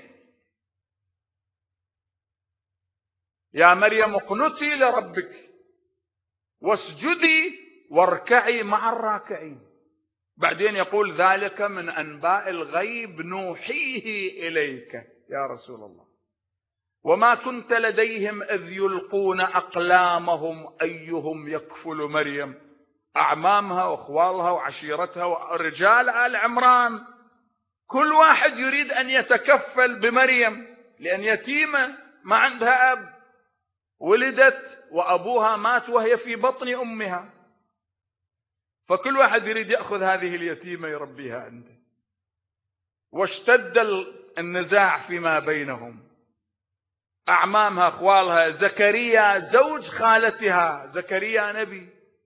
يا مريم اقنتي لربك واسجدي واركعي مع الراكعين. بعدين يقول ذلك من أنباء الغيب نوحيه إليك يا رسول الله. وما كنت لديهم إذ يلقون أقلامهم أيهم يكفل مريم. أعمامها وأخوالها وعشيرتها ورجال آل عمران كل واحد يريد أن يتكفل بمريم، لأن يتيمة ما عندها أب، ولدت وأبوها مات وهي في بطن أمها، فكل واحد يريد يأخذ هذه اليتيمة يربيها عنده. واشتد النزاع فيما بينهم. أعمامها أخوالها، زكريا زوج خالتها، زكريا نبي،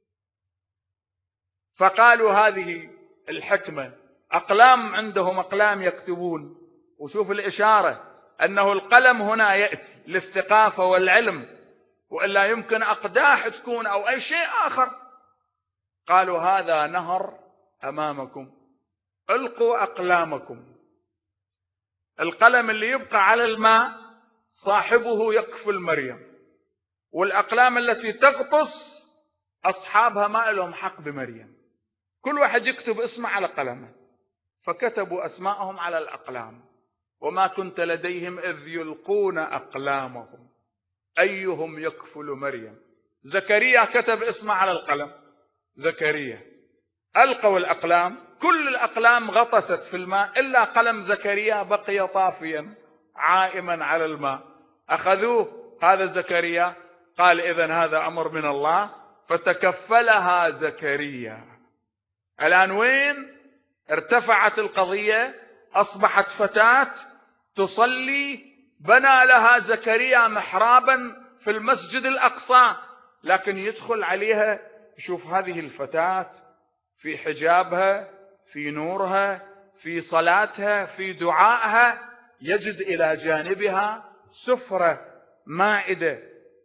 فقالوا هذه الحكمة. أقلام عندهم، أقلام يكتبون. وشوف الإشارة أنه القلم هنا يأتي للثقافة والعلم، وإلا يمكن أقداح تكون أو أي شيء آخر. قالوا هذا نهر أمامكم، ألقوا أقلامكم. القلم اللي يبقى على الماء صاحبه يكفل مريم، والأقلام التي تغطس أصحابها ما لهم حق بمريم. كل واحد يكتب اسمه على قلمه، فكتبوا أسماءهم على الأقلام. وما كنت لديهم إذ يلقون أقلامهم أيهم يكفل مريم. زكريا كتب اسمه على القلم، زكريا. ألقوا الأقلام، كل الأقلام غطست في الماء إلا قلم زكريا بقي طافيا عائما على الماء. أخذوه، هذا زكريا. قال إذن هذا أمر من الله، فتكفلها زكريا. الآن وين ارتفعت القضية؟ أصبحت فتاة تصلي، بنى لها زكريا محرابا في المسجد الأقصى، لكن يدخل عليها يشوف هذه الفتاة في حجابها، في نورها، في صلاتها، في دعائها، يجد إلى جانبها سفرة، مائدة،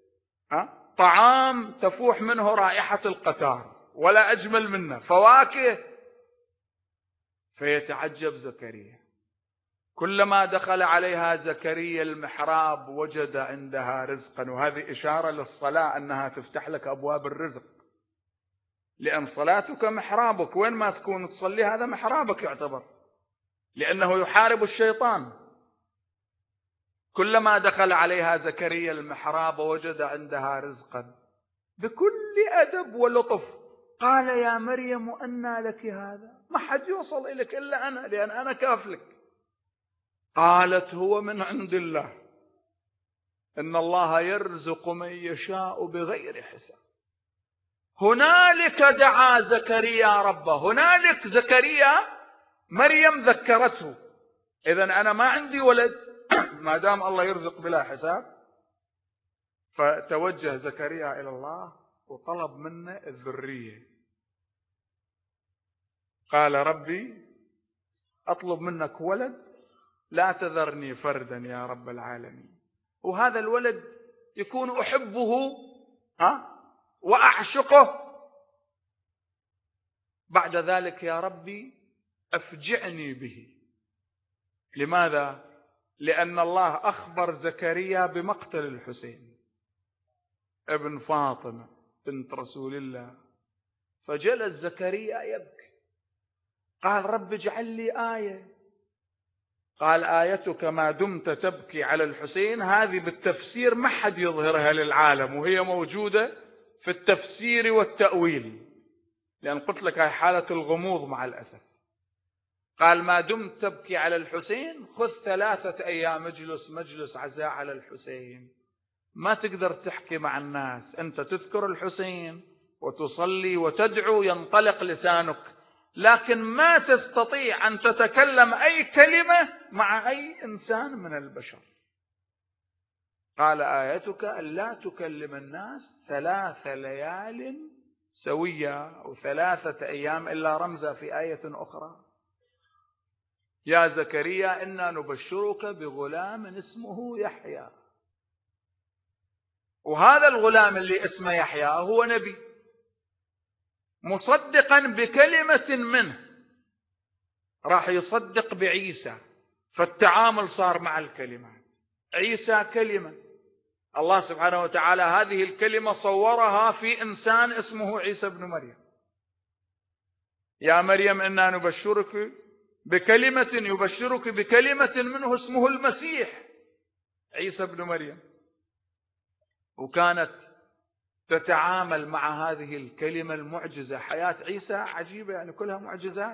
طعام تفوح منه رائحة القتار، ولا أجمل منه، فواكه. فيتعجب زكريا. كلما دخل عليها زكريا المحراب وجد عندها رزقا. وهذه إشارة للصلاة أنها تفتح لك أبواب الرزق، لأن صلاتك محرابك، وين ما تكون تصلي هذا محرابك يعتبر، لأنه يحارب الشيطان. كلما دخل عليها زكريا المحراب وجد عندها رزقا. بكل أدب ولطف قال يا مريم أنى لك هذا؟ ما حد يوصل إليك إلا أنا، لأن أنا كافلك. قالت هو من عند الله، إن الله يرزق من يشاء بغير حساب. هنالك دعا زكريا ربه. هنالك زكريا، مريم ذكرته، إذن أنا ما عندي ولد ما دام الله يرزق بلا حساب. فتوجه زكريا إلى الله وطلب منه الذرية. قال ربي أطلب منك ولد، لا تذرني فردا يا رب العالمين، وهذا الولد يكون أحبه وأعشقه. بعد ذلك يا ربي أفجعني به. لماذا؟ لأن الله أخبر زكريا بمقتل الحسين ابن فاطمة بنت رسول الله. فجلس زكريا يبكي. قال رب اجعل لي آية. قال آيتك ما دمت تبكي على الحسين. هذه بالتفسير ما حد يظهرها للعالم، وهي موجودة في التفسير والتأويل، لأن قلت لك هاي حالة الغموض مع الأسف. قال ما دمت تبكي على الحسين خذ 3 أيام اجلس مجلس عزاء على الحسين. ما تقدر تحكي مع الناس، أنت تذكر الحسين وتصلي وتدعو، ينطلق لسانك لكن ما تستطيع أن تتكلم أي كلمة مع أي إنسان من البشر. قال آيتك ألا تكلم الناس 3 ليال سوية أو 3 أيام إلا رمزا في آية أخرى. يا زكريا إنا نبشرك بغلام اسمه يحيى. وهذا الغلام اللي اسمه يحيى هو نبي مصدقا بكلمة منه، راح يصدق بعيسى. فالتعامل صار مع الكلمات. عيسى كلمة، الله سبحانه وتعالى هذه الكلمة صورها في إنسان اسمه عيسى بن مريم. يا مريم إنا نبشرك بكلمة، يبشرك بكلمة منه اسمه المسيح عيسى بن مريم. وكانت تتعامل مع هذه الكلمة المعجزة. حياة عيسى عجيبة، يعني كلها معجزات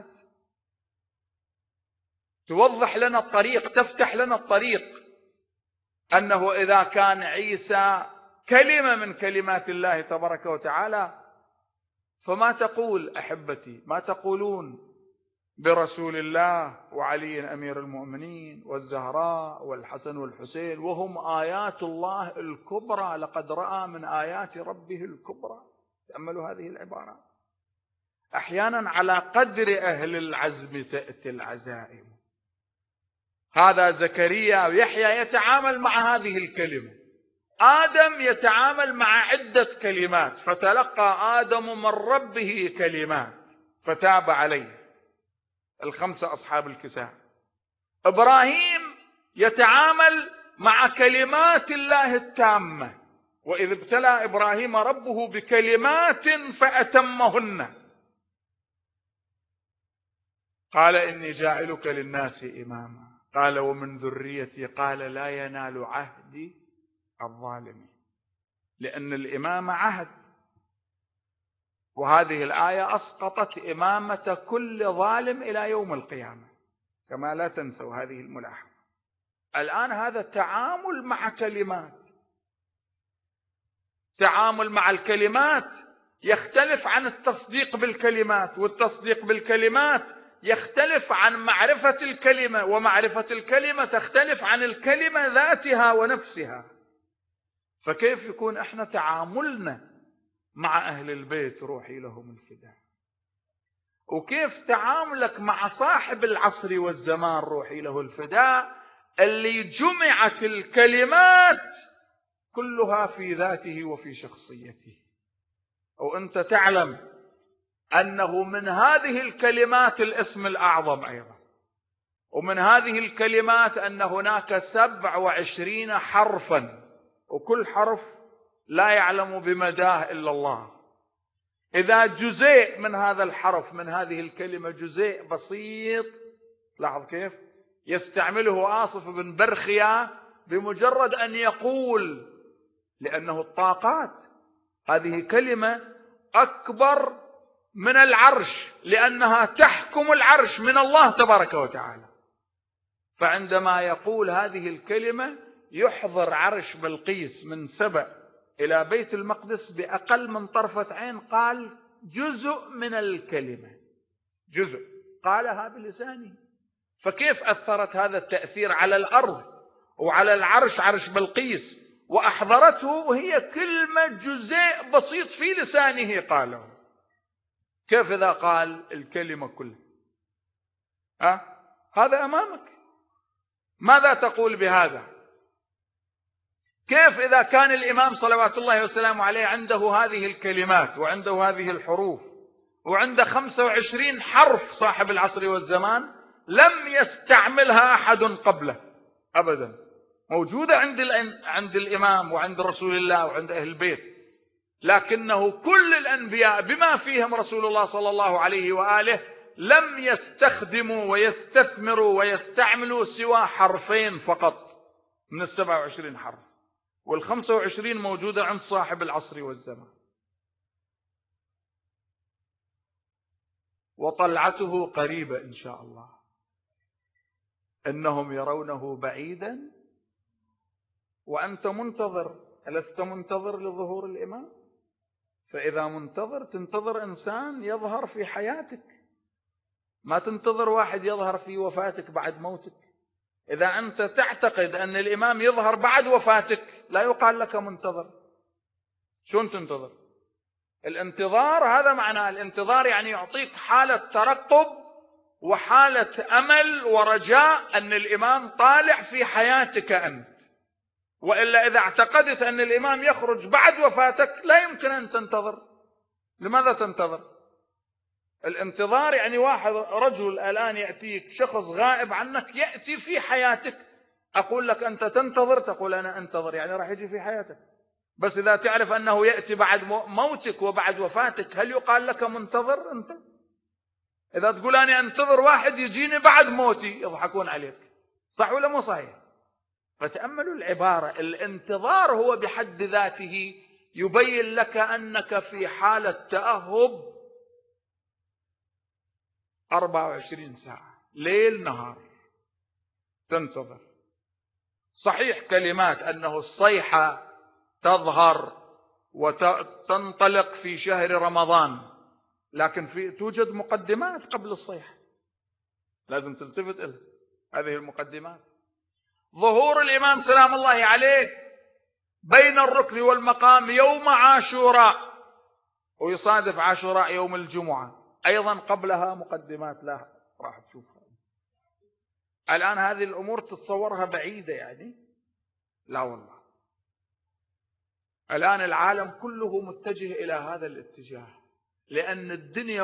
توضح لنا الطريق، تفتح لنا الطريق، أنه إذا كان عيسى كلمة من كلمات الله تبارك وتعالى، فما تقول أحبتي، ما تقولون برسول الله وعلي أمير المؤمنين والزهراء والحسن والحسين وهم آيات الله الكبرى، لقد رأى من آيات ربه الكبرى. تأملوا هذه العبارات. أحيانا على قدر أهل العزم تأتي العزائم. هذا زكريا ويحيى يتعامل مع هذه الكلمة. آدم يتعامل مع عدة كلمات، فتلقى آدم من ربه كلمات فتاب عليه، 5 أصحاب الكساء. إبراهيم يتعامل مع كلمات الله التامة، وإذ ابتلى إبراهيم ربه بكلمات فأتمهن قال إني جاعلك للناس إماما قال ومن ذريتي قال لا ينال عهدي الظالمين. لأن الإمامة عهد، وهذه الآية أسقطت إمامة كل ظالم إلى يوم القيامة، كما لا تنسوا هذه الملاحظة. الآن هذا تعامل مع كلمات. تعامل مع الكلمات يختلف عن التصديق بالكلمات، والتصديق بالكلمات يختلف عن معرفة الكلمة، ومعرفة الكلمة تختلف عن الكلمة ذاتها ونفسها. فكيف يكون احنا تعاملنا مع أهل البيت روحي لهم الفداء، وكيف تعاملك مع صاحب العصر والزمان روحي له الفداء، اللي جمعت الكلمات كلها في ذاته وفي شخصيته. وأنت تعلم أنه من هذه الكلمات الاسم الأعظم أيضا، ومن هذه الكلمات أن هناك 27 حرفا، وكل حرف لا يعلم بمداه إلا الله. إذا جزء من هذا الحرف من هذه الكلمة جزء بسيط، لاحظ كيف يستعمله آصف بن برخيا بمجرد أن يقول، لأنه الطاقات. هذه كلمة أكبر من العرش، لأنها تحكم العرش من الله تبارك وتعالى. فعندما يقول هذه الكلمة يحضر عرش بلقيس من سبأ إلى بيت المقدس بأقل من طرفة عين. قال جزء من الكلمة، جزء قالها بلسانه. فكيف أثرت هذا التأثير على الأرض وعلى العرش، عرش بلقيس، وأحضرته وهي كلمة جزء بسيط في لسانه قاله. كيف إذا قال الكلمة كلها؟ هذا أمامك، ماذا تقول بهذا؟ كيف إذا كان الإمام صلوات الله وسلامه عليه عنده هذه الكلمات وعنده هذه الحروف وعنده 25 حرف صاحب العصر والزمان لم يستعملها أحد قبله أبدا، موجودة عند الإمام وعند رسول الله وعند أهل البيت، لكنه كل الأنبياء بما فيهم رسول الله صلى الله عليه وآله لم يستخدموا ويستثمروا ويستعملوا سوى حرفين فقط من 27 حرف، وال25 موجودة عند صاحب العصر والزمان. وطلعته قريبة إن شاء الله. إنهم يرونه بعيدا وأنت منتظر. ألست منتظر لظهور الإمام؟ فإذا منتظر تنتظر إنسان يظهر في حياتك، ما تنتظر واحد يظهر في وفاتك بعد موتك. إذا أنت تعتقد أن الإمام يظهر بعد وفاتك لا يقال لك منتظر. شلون تنتظر؟ الانتظار هذا معناه، الانتظار يعني يعطيك حالة ترقب وحالة أمل ورجاء أن الإمام طالع في حياتك أنت. وإلا إذا اعتقدت أن الإمام يخرج بعد وفاتك لا يمكن أن تنتظر. لماذا تنتظر؟ الانتظار يعني واحد رجل الآن يأتيك شخص غائب عنك يأتي في حياتك، أقول لك أنت تنتظر، تقول أنا أنتظر، يعني راح يجي في حياتك. بس إذا تعرف أنه يأتي بعد موتك وبعد وفاتك هل يقال لك منتظر أنت؟ إذا تقول أنا أنتظر واحد يجيني بعد موتي يضحكون عليك. صح ولا مو صحيح؟ فتأملوا العبارة، الانتظار هو بحد ذاته يبين لك أنك في حالة تأهب 24 ساعة ليل نهار تنتظر. صحيح كلمات أنه الصيحة تظهر وتنطلق في شهر رمضان، لكن توجد مقدمات قبل الصيحة لازم تلتفت إلها. هذه المقدمات ظهور الإمام سلام الله عليه بين الركن والمقام يوم عاشوراء، ويصادف عاشوراء يوم الجمعة، أيضا قبلها مقدمات لا راح تشوفها. الآن هذه الأمور تتصورها بعيدة يعني؟ لا والله. الآن العالم كله متجه إلى هذا الاتجاه، لأن الدنيا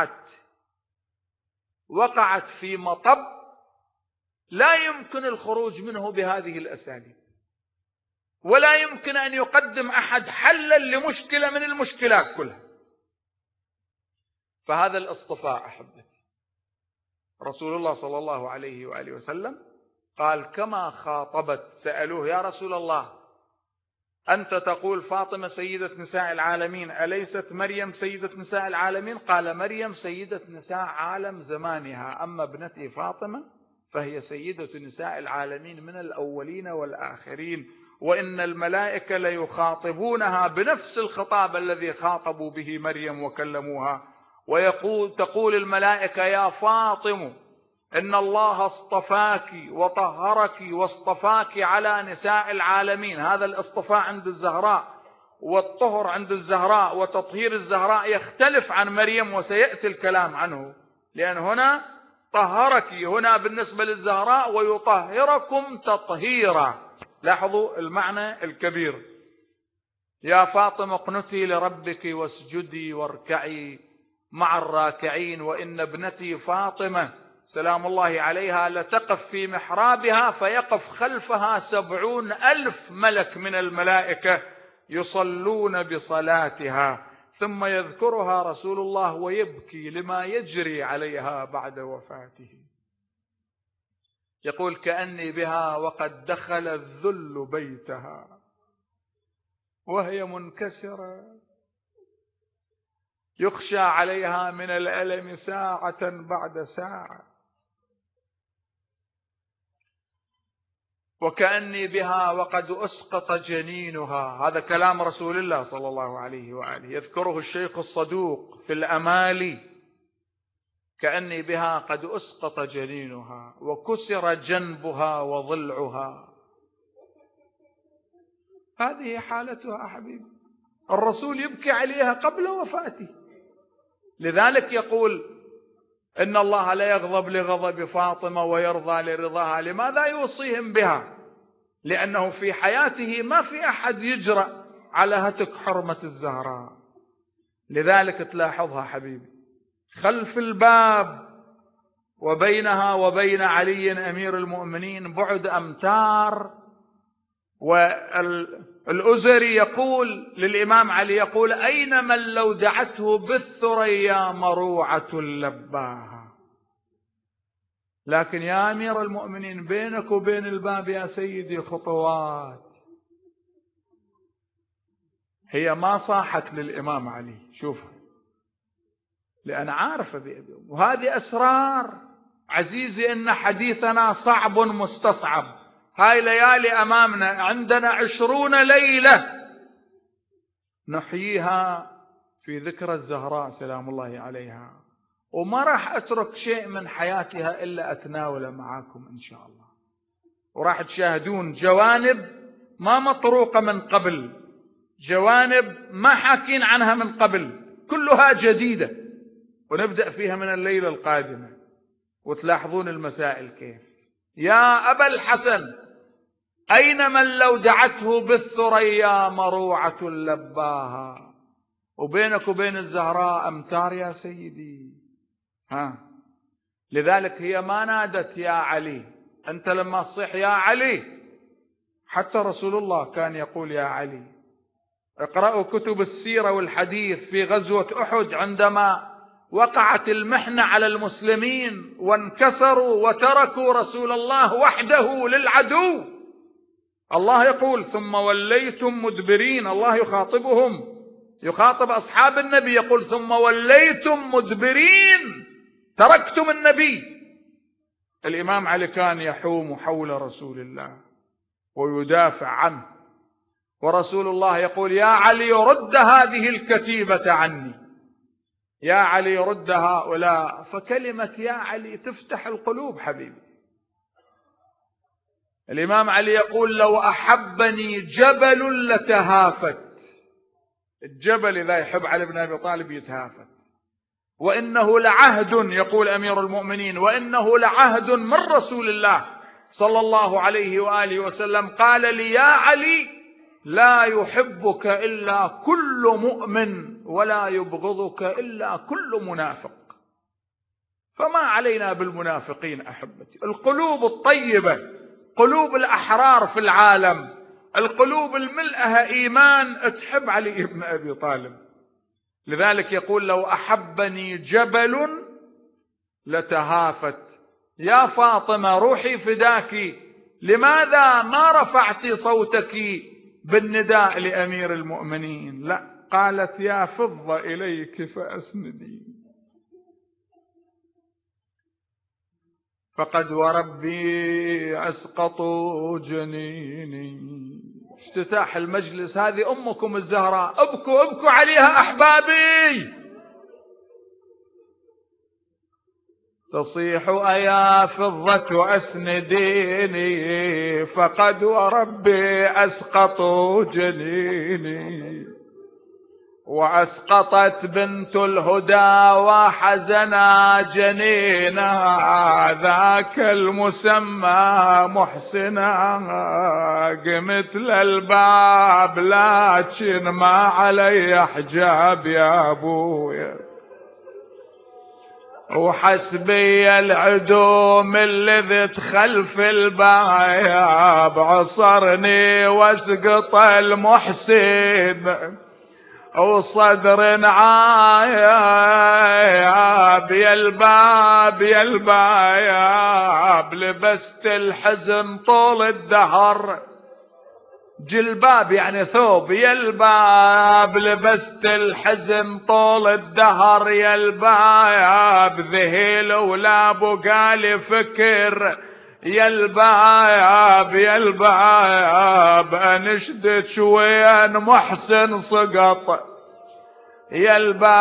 وقعت في مطب لا يمكن الخروج منه بهذه الأساليب، ولا يمكن أن يقدم أحد حلا لمشكلة من المشكلات كلها. فهذا الاصطفاء أحبتي، رسول الله صلى الله عليه وآله وسلم قال كما خاطبت، سألوه يا رسول الله أنت تقول فاطمة سيدة نساء العالمين، أليست مريم سيدة نساء العالمين؟ قال مريم سيدة نساء عالم زمانها، أما ابنتي فاطمة فهي سيدة نساء العالمين من الأولين والآخرين، وإن الملائكة ليخاطبونها بنفس الخطاب الذي خاطبوا به مريم وكلموها، تقول الملائكة يا فاطمة إن الله اصطفاك وطهرك واصطفاك على نساء العالمين. هذا الاصطفاء عند الزهراء والطهر عند الزهراء وتطهير الزهراء يختلف عن مريم، وسيأتي الكلام عنه، لأن هنا طهرك هنا بالنسبة للزهراء ويطهركم تطهيرا. لاحظوا المعنى الكبير. يا فاطمة اقنتي لربك واسجدي واركعي مع الراكعين، وإن ابنتي فاطمة سلام الله عليها لتقف في محرابها فيقف خلفها 70,000 ملك من الملائكة يصلون بصلاتها، ثم يذكرها رسول الله ويبكي لما يجري عليها بعد وفاته. يقول كأني بها وقد دخل الذل بيتها وهي منكسرة، يخشى عليها من الألم ساعة بعد ساعة، وكأني بها وقد أسقط جنينها. هذا كلام رسول الله صلى الله عليه وآله، يذكره الشيخ الصدوق في الأمالي. كأني بها قد أسقط جنينها وكسر جنبها وضلعها. هذه حالتها حبيبي، الرسول يبكي عليها قبل وفاته. لذلك يقول إن الله لا يغضب لغضب فاطمة ويرضى لرضاها. لماذا يوصيهم بها؟ لأنه في حياته ما في أحد يجرأ على هتك حرمة الزهراء. لذلك تلاحظها حبيبي خلف الباب وبينها وبين علي أمير المؤمنين بعد أمتار. والأزري يقول للإمام علي، يقول أين من لو دعته بالثريا مروعة لباها. لكن يا أمير المؤمنين بينك وبين الباب يا سيدي خطوات. هي ما صاحت للإمام علي، شوف، لأن عارفة وهذه أسرار عزيزي، إن حديثنا صعب مستصعب. هاي ليالي أمامنا، عندنا 20 ليلة نحييها في ذكرى الزهراء سلام الله عليها، وما راح أترك شيء من حياتها إلا أتناوله معاكم إن شاء الله، وراح تشاهدون جوانب ما مطروقة من قبل، جوانب ما حاكين عنها من قبل، كلها جديدة، ونبدأ فيها من الليلة القادمة، وتلاحظون المسائل كيف. يا أبا الحسن، أين من لو دعته بالثريا مروعة لباها؟ وبينك وبين الزهراء أمتار يا سيدي. لذلك هي ما نادت يا علي. أنت لما تصيح يا علي، حتى رسول الله كان يقول يا علي. اقرأوا كتب السيرة والحديث في غزوة أحد، عندما وقعت المحنة على المسلمين وانكسروا وتركوا رسول الله وحده للعدو، الله يقول ثم وليتم مدبرين. الله يخاطبهم، يخاطب أصحاب النبي، يقول ثم وليتم مدبرين، تركتم النبي. الإمام علي كان يحوم حول رسول الله ويدافع عنه، ورسول الله يقول يا علي رد هذه الكتيبة عني، يا علي رد هؤلاء. فكلمة يا علي تفتح القلوب حبيبي. الإمام علي يقول لو أحبني جبل لتهافت. الجبل إذا يحب علي بن أبي طالب يتهافت. وإنه لعهد، يقول أمير المؤمنين، وإنه لعهد من رسول الله صلى الله عليه وآله وسلم قال لي يا علي لا يحبك إلا كل مؤمن ولا يبغضك إلا كل منافق. فما علينا بالمنافقين أحبتي. القلوب الطيبة، قلوب الأحرار في العالم، القلوب الملأها إيمان تحب علي بن أبي طالب. لذلك يقول لو أحبني جبل لتهافت. يا فاطمة روحي فداك، لماذا ما رفعت صوتك بالنداء لأمير المؤمنين؟ لا، قالت يا فضة إليك فأسندي. فقد وربي أسقطوا جنيني. افتتاح المجلس، هذه أمكم الزهراء، ابكوا ابكوا عليها أحبابي. تصيح أيا فضة أسنديني، فقد وربي أسقطوا جنيني. وأسقطت بنت الهدى وحزنا جنينا، ذاك المسمى محسنا. قمت للباب لكن ما علي حجاب يا أبويا، وحسبي العدوم اللي خلف الباب، عصرني واسقط المحسن وصدر عايب. يا الباب يا الباب لبست الحزن طول الدهر، جلباب يعني ثوب. يا الباب لبست الحزن طول الدهر، يا الباب ذهيل ولا بقالي فكر. يا الباب يا الباب انشدك وين محسن سقط. يا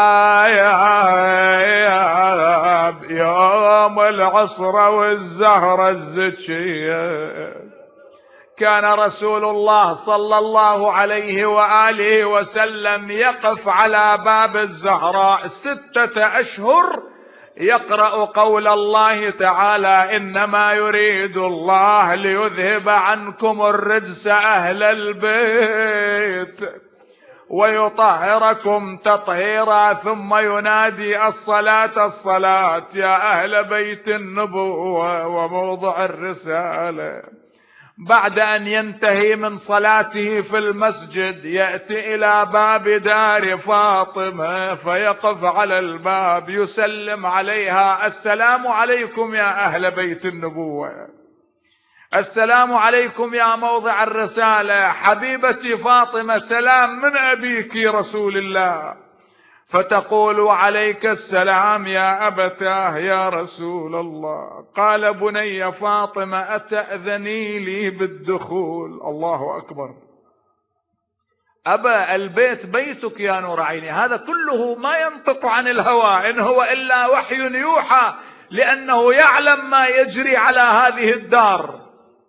الباب يوم العصرة والزهرة الزكية، كان رسول الله صلى الله عليه وآله وسلم يقف على باب الزهراء 6 أشهر يقرأ قول الله تعالى إنما يريد الله ليذهب عنكم الرجس أهل البيت ويطهركم تطهيرا، ثم ينادي الصلاة الصلاة يا أهل بيت النبوة وموضع الرسالة. بعد أن ينتهي من صلاته في المسجد يأتي إلى باب دار فاطمة فيقف على الباب يسلم عليها السلام عليكم يا أهل بيت النبوة، السلام عليكم يا موضع الرسالة، حبيبتي فاطمة سلام من أبيك رسول الله. فتقول عليك السلام يا أبتاه يا رسول الله. قال بني فاطمة أتأذني لي بالدخول؟ الله أكبر. أبا البيت بيتك يا نور عيني. هذا كله ما ينطق عن الهوى، إن هو إلا وحي يوحى، لأنه يعلم ما يجري على هذه الدار.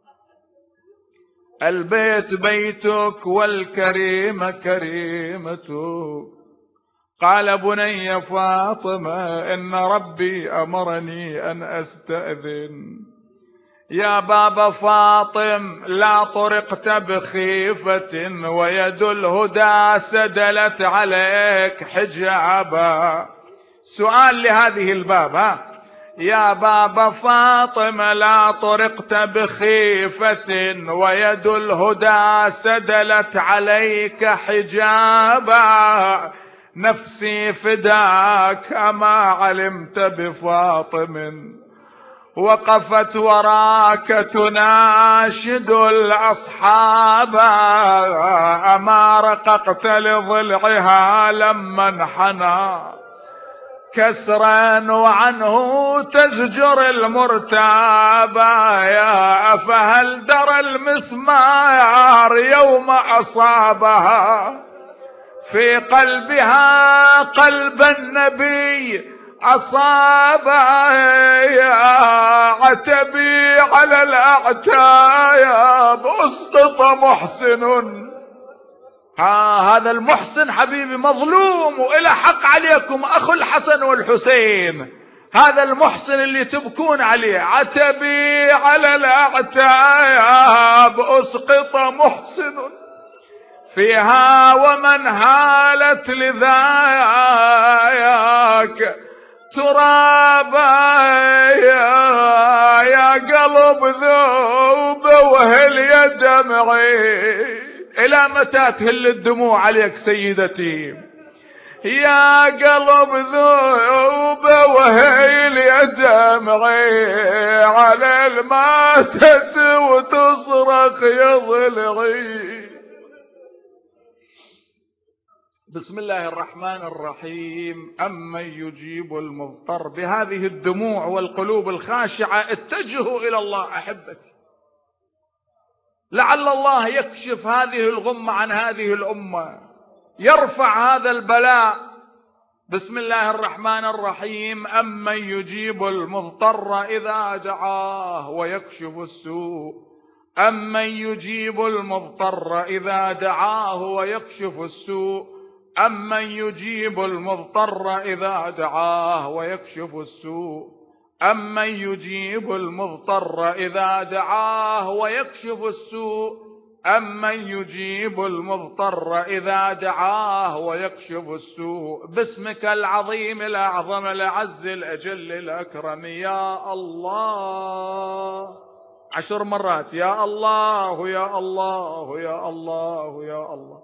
البيت بيتك والكريمة كريمتك. قال بني فاطمة إن ربي أمرني أن أستأذن. يا بابا فاطم لا طرقت بخيفة، ويد الهدى سدلت عليك حجابا. سؤال لهذه الباب، يا بابا فاطمة لا طرقت بخيفة، ويد الهدى سدلت عليك حجابا. نفسي فداك أما علمت بفاطم، وقفت وراك تناشد الأصحاب. أما رققت لضلعها لما انحنى كسرا، وعنه تزجر المرتابة. يا فهل درى المسمار يوم أصابها في قلبها قلب النبي أصابها. يا عتبي على الأعتاب أسقط محسن. هذا المحسن حبيبي مظلوم وإلى حق عليكم، أخو الحسن والحسين. هذا المحسن اللي تبكون عليه، عتبي على الأعتاب أسقط محسن فيها، ومن هالت لذاك ترابا. يا قلب ذوب وهل يا دمعي. إلى متى تهل الدموع عليك سيدتي؟ يا قلب ذوب وهل يا دمعي، على الماتت وتصرخ يا ضلعي. بسم الله الرحمن الرحيم. أمن يجيب المضطر. بهذه الدموع والقلوب الخاشعة اتجهوا إلى الله أحبتي، لعل الله يكشف هذه الغمة عن هذه الأمة، يرفع هذا البلاء. بسم الله الرحمن الرحيم. أمن يجيب المضطر إذا دعاه ويكشف السوء. أمن يجيب المضطر إذا دعاه ويكشف السوء. أمن يجيب المضطر إذا دعاه ويكشف السوء. أمن يجيب المضطر إذا دعاه ويكشف السوء. أمن يجيب المضطر إذا دعاه ويكشف السوء. باسمك العظيم الأعظم الأعز الأجل الأكرم يا الله. 10 مرات يا الله يا الله يا الله يا الله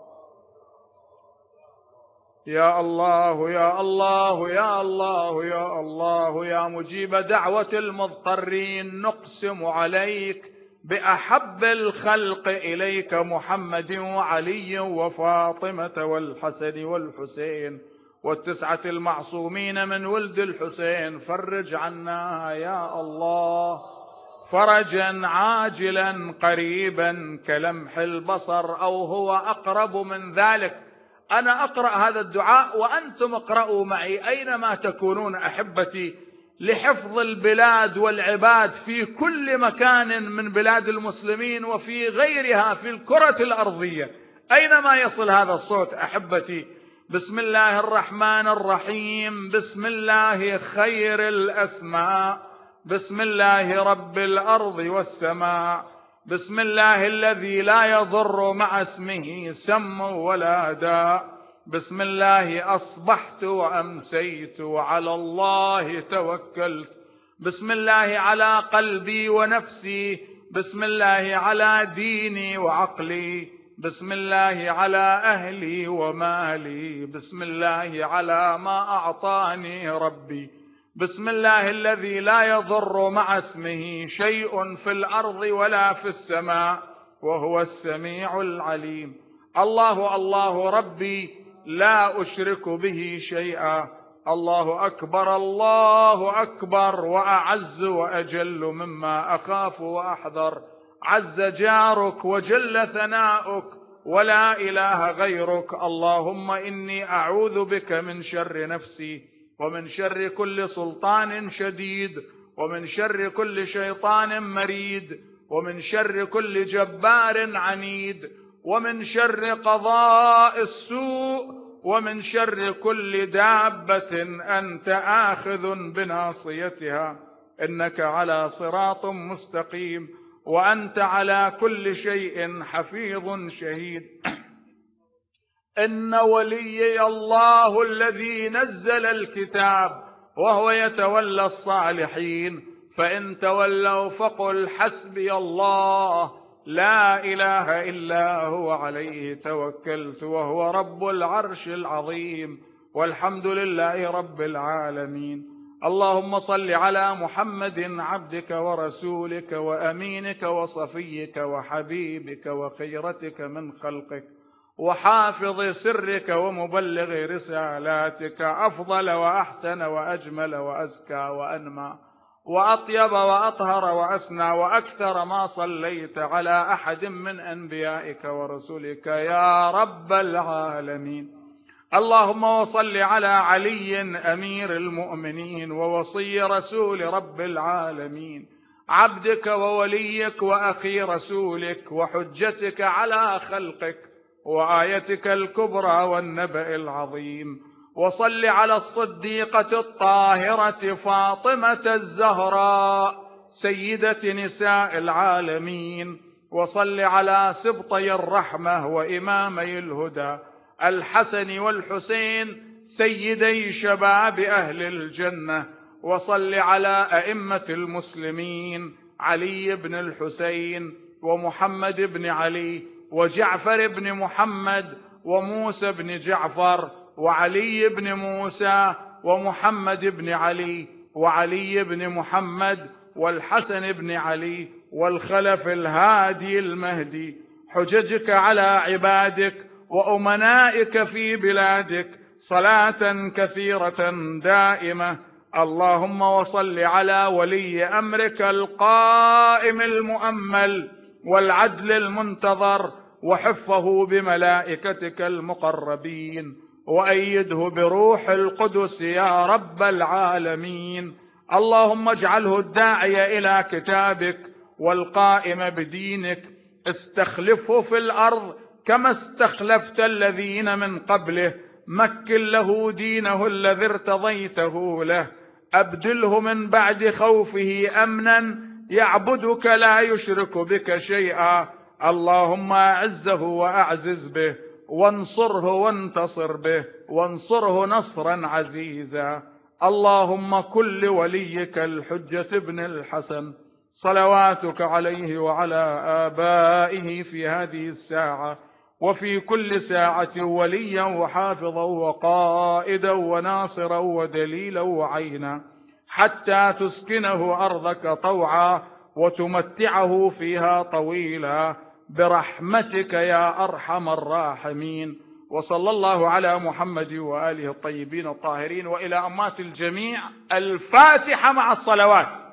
يا الله يا الله يا الله يا الله. يا مجيب دعوة المضطرين، نقسم عليك بأحب الخلق إليك محمد وعلي وفاطمة والحسن والحسين والتسعة المعصومين من ولد الحسين. فرج عنا يا الله فرجا عاجلا قريبا كلمح البصر، أو هو أقرب من ذلك. أنا أقرأ هذا الدعاء وأنتم اقرأوا معي أينما تكونون أحبتي، لحفظ البلاد والعباد في كل مكان من بلاد المسلمين وفي غيرها في الكرة الأرضية، أينما يصل هذا الصوت أحبتي. بسم الله الرحمن الرحيم. بسم الله خير الأسماء. بسم الله رب الأرض والسماء. بسم الله الذي لا يضر مع اسمه سم ولا داء. بسم الله أصبحت وأمسيت وعلى الله توكلت. بسم الله على قلبي ونفسي. بسم الله على ديني وعقلي. بسم الله على أهلي ومالي. بسم الله على ما أعطاني ربي. بسم الله الذي لا يضر مع اسمه شيء في الأرض ولا في السماء وهو السميع العليم. الله الله ربي لا أشرك به شيئا. الله أكبر الله أكبر وأعز وأجل مما أخاف وأحذر. عز جارك وجل ثناؤك ولا إله غيرك. اللهم إني أعوذ بك من شر نفسي، ومن شر كل سلطان شديد، ومن شر كل شيطان مريد، ومن شر كل جبار عنيد، ومن شر قضاء السوء، ومن شر كل دابة أنت آخذ بناصيتها، إنك على صراط مستقيم، وأنت على كل شيء حفيظ شهيد. إن وليي الله الذي نزل الكتاب وهو يتولى الصالحين، فإن تولوا فقل حسبي الله لا إله إلا هو عليه توكلت وهو رب العرش العظيم، والحمد لله رب العالمين. اللهم صل على محمد عبدك ورسولك وأمينك وصفيك وحبيبك وخيرتك من خلقك وحافظ سرك ومبلغ رسالاتك، أفضل وأحسن وأجمل وأزكى وأنمى وأطيب وأطهر وأسنى وأكثر ما صليت على أحد من أنبيائك ورسلك يا رب العالمين. اللهم وصل على علي أمير المؤمنين ووصي رسول رب العالمين، عبدك ووليك وأخي رسولك وحجتك على خلقك وآيتك الكبرى والنبأ العظيم. وصل على الصديقة الطاهرة فاطمة الزهراء سيدة نساء العالمين. وصل على سبطي الرحمة وإمامي الهدى الحسن والحسين سيدي شباب أهل الجنة. وصل على أئمة المسلمين علي بن الحسين ومحمد بن علي وجعفر بن محمد وموسى بن جعفر وعلي بن موسى ومحمد بن علي وعلي بن محمد والحسن بن علي والخلف الهادي المهدي، حججك على عبادك وأمنائك في بلادك صلاة كثيرة دائمة. اللهم وصل على ولي أمرك القائم المؤمل والعدل المنتظر، وحفه بملائكتك المقربين، وأيده بروح القدس يا رب العالمين. اللهم اجعله الداعي إلى كتابك والقائم بدينك، استخلفه في الأرض كما استخلفت الذين من قبله، مكن له دينه الذي ارتضيته له، أبدله من بعد خوفه أمنا يعبدك لا يشرك بك شيئا. اللهم أعزه وأعزز به، وانصره وانتصر به، وانصره نصرا عزيزا. اللهم كن لوليك الحجة بن الحسن صلواتك عليه وعلى آبائه في هذه الساعة وفي كل ساعة وليا وحافظا وقائدا وناصرا ودليلا وعينا، حتى تسكنه أرضك طوعا وتمتعه فيها طويلا برحمتك يا أرحم الراحمين. وصلى الله على محمد وآله الطيبين الطاهرين. وإلى أمات الجميع الفاتحة مع الصلوات.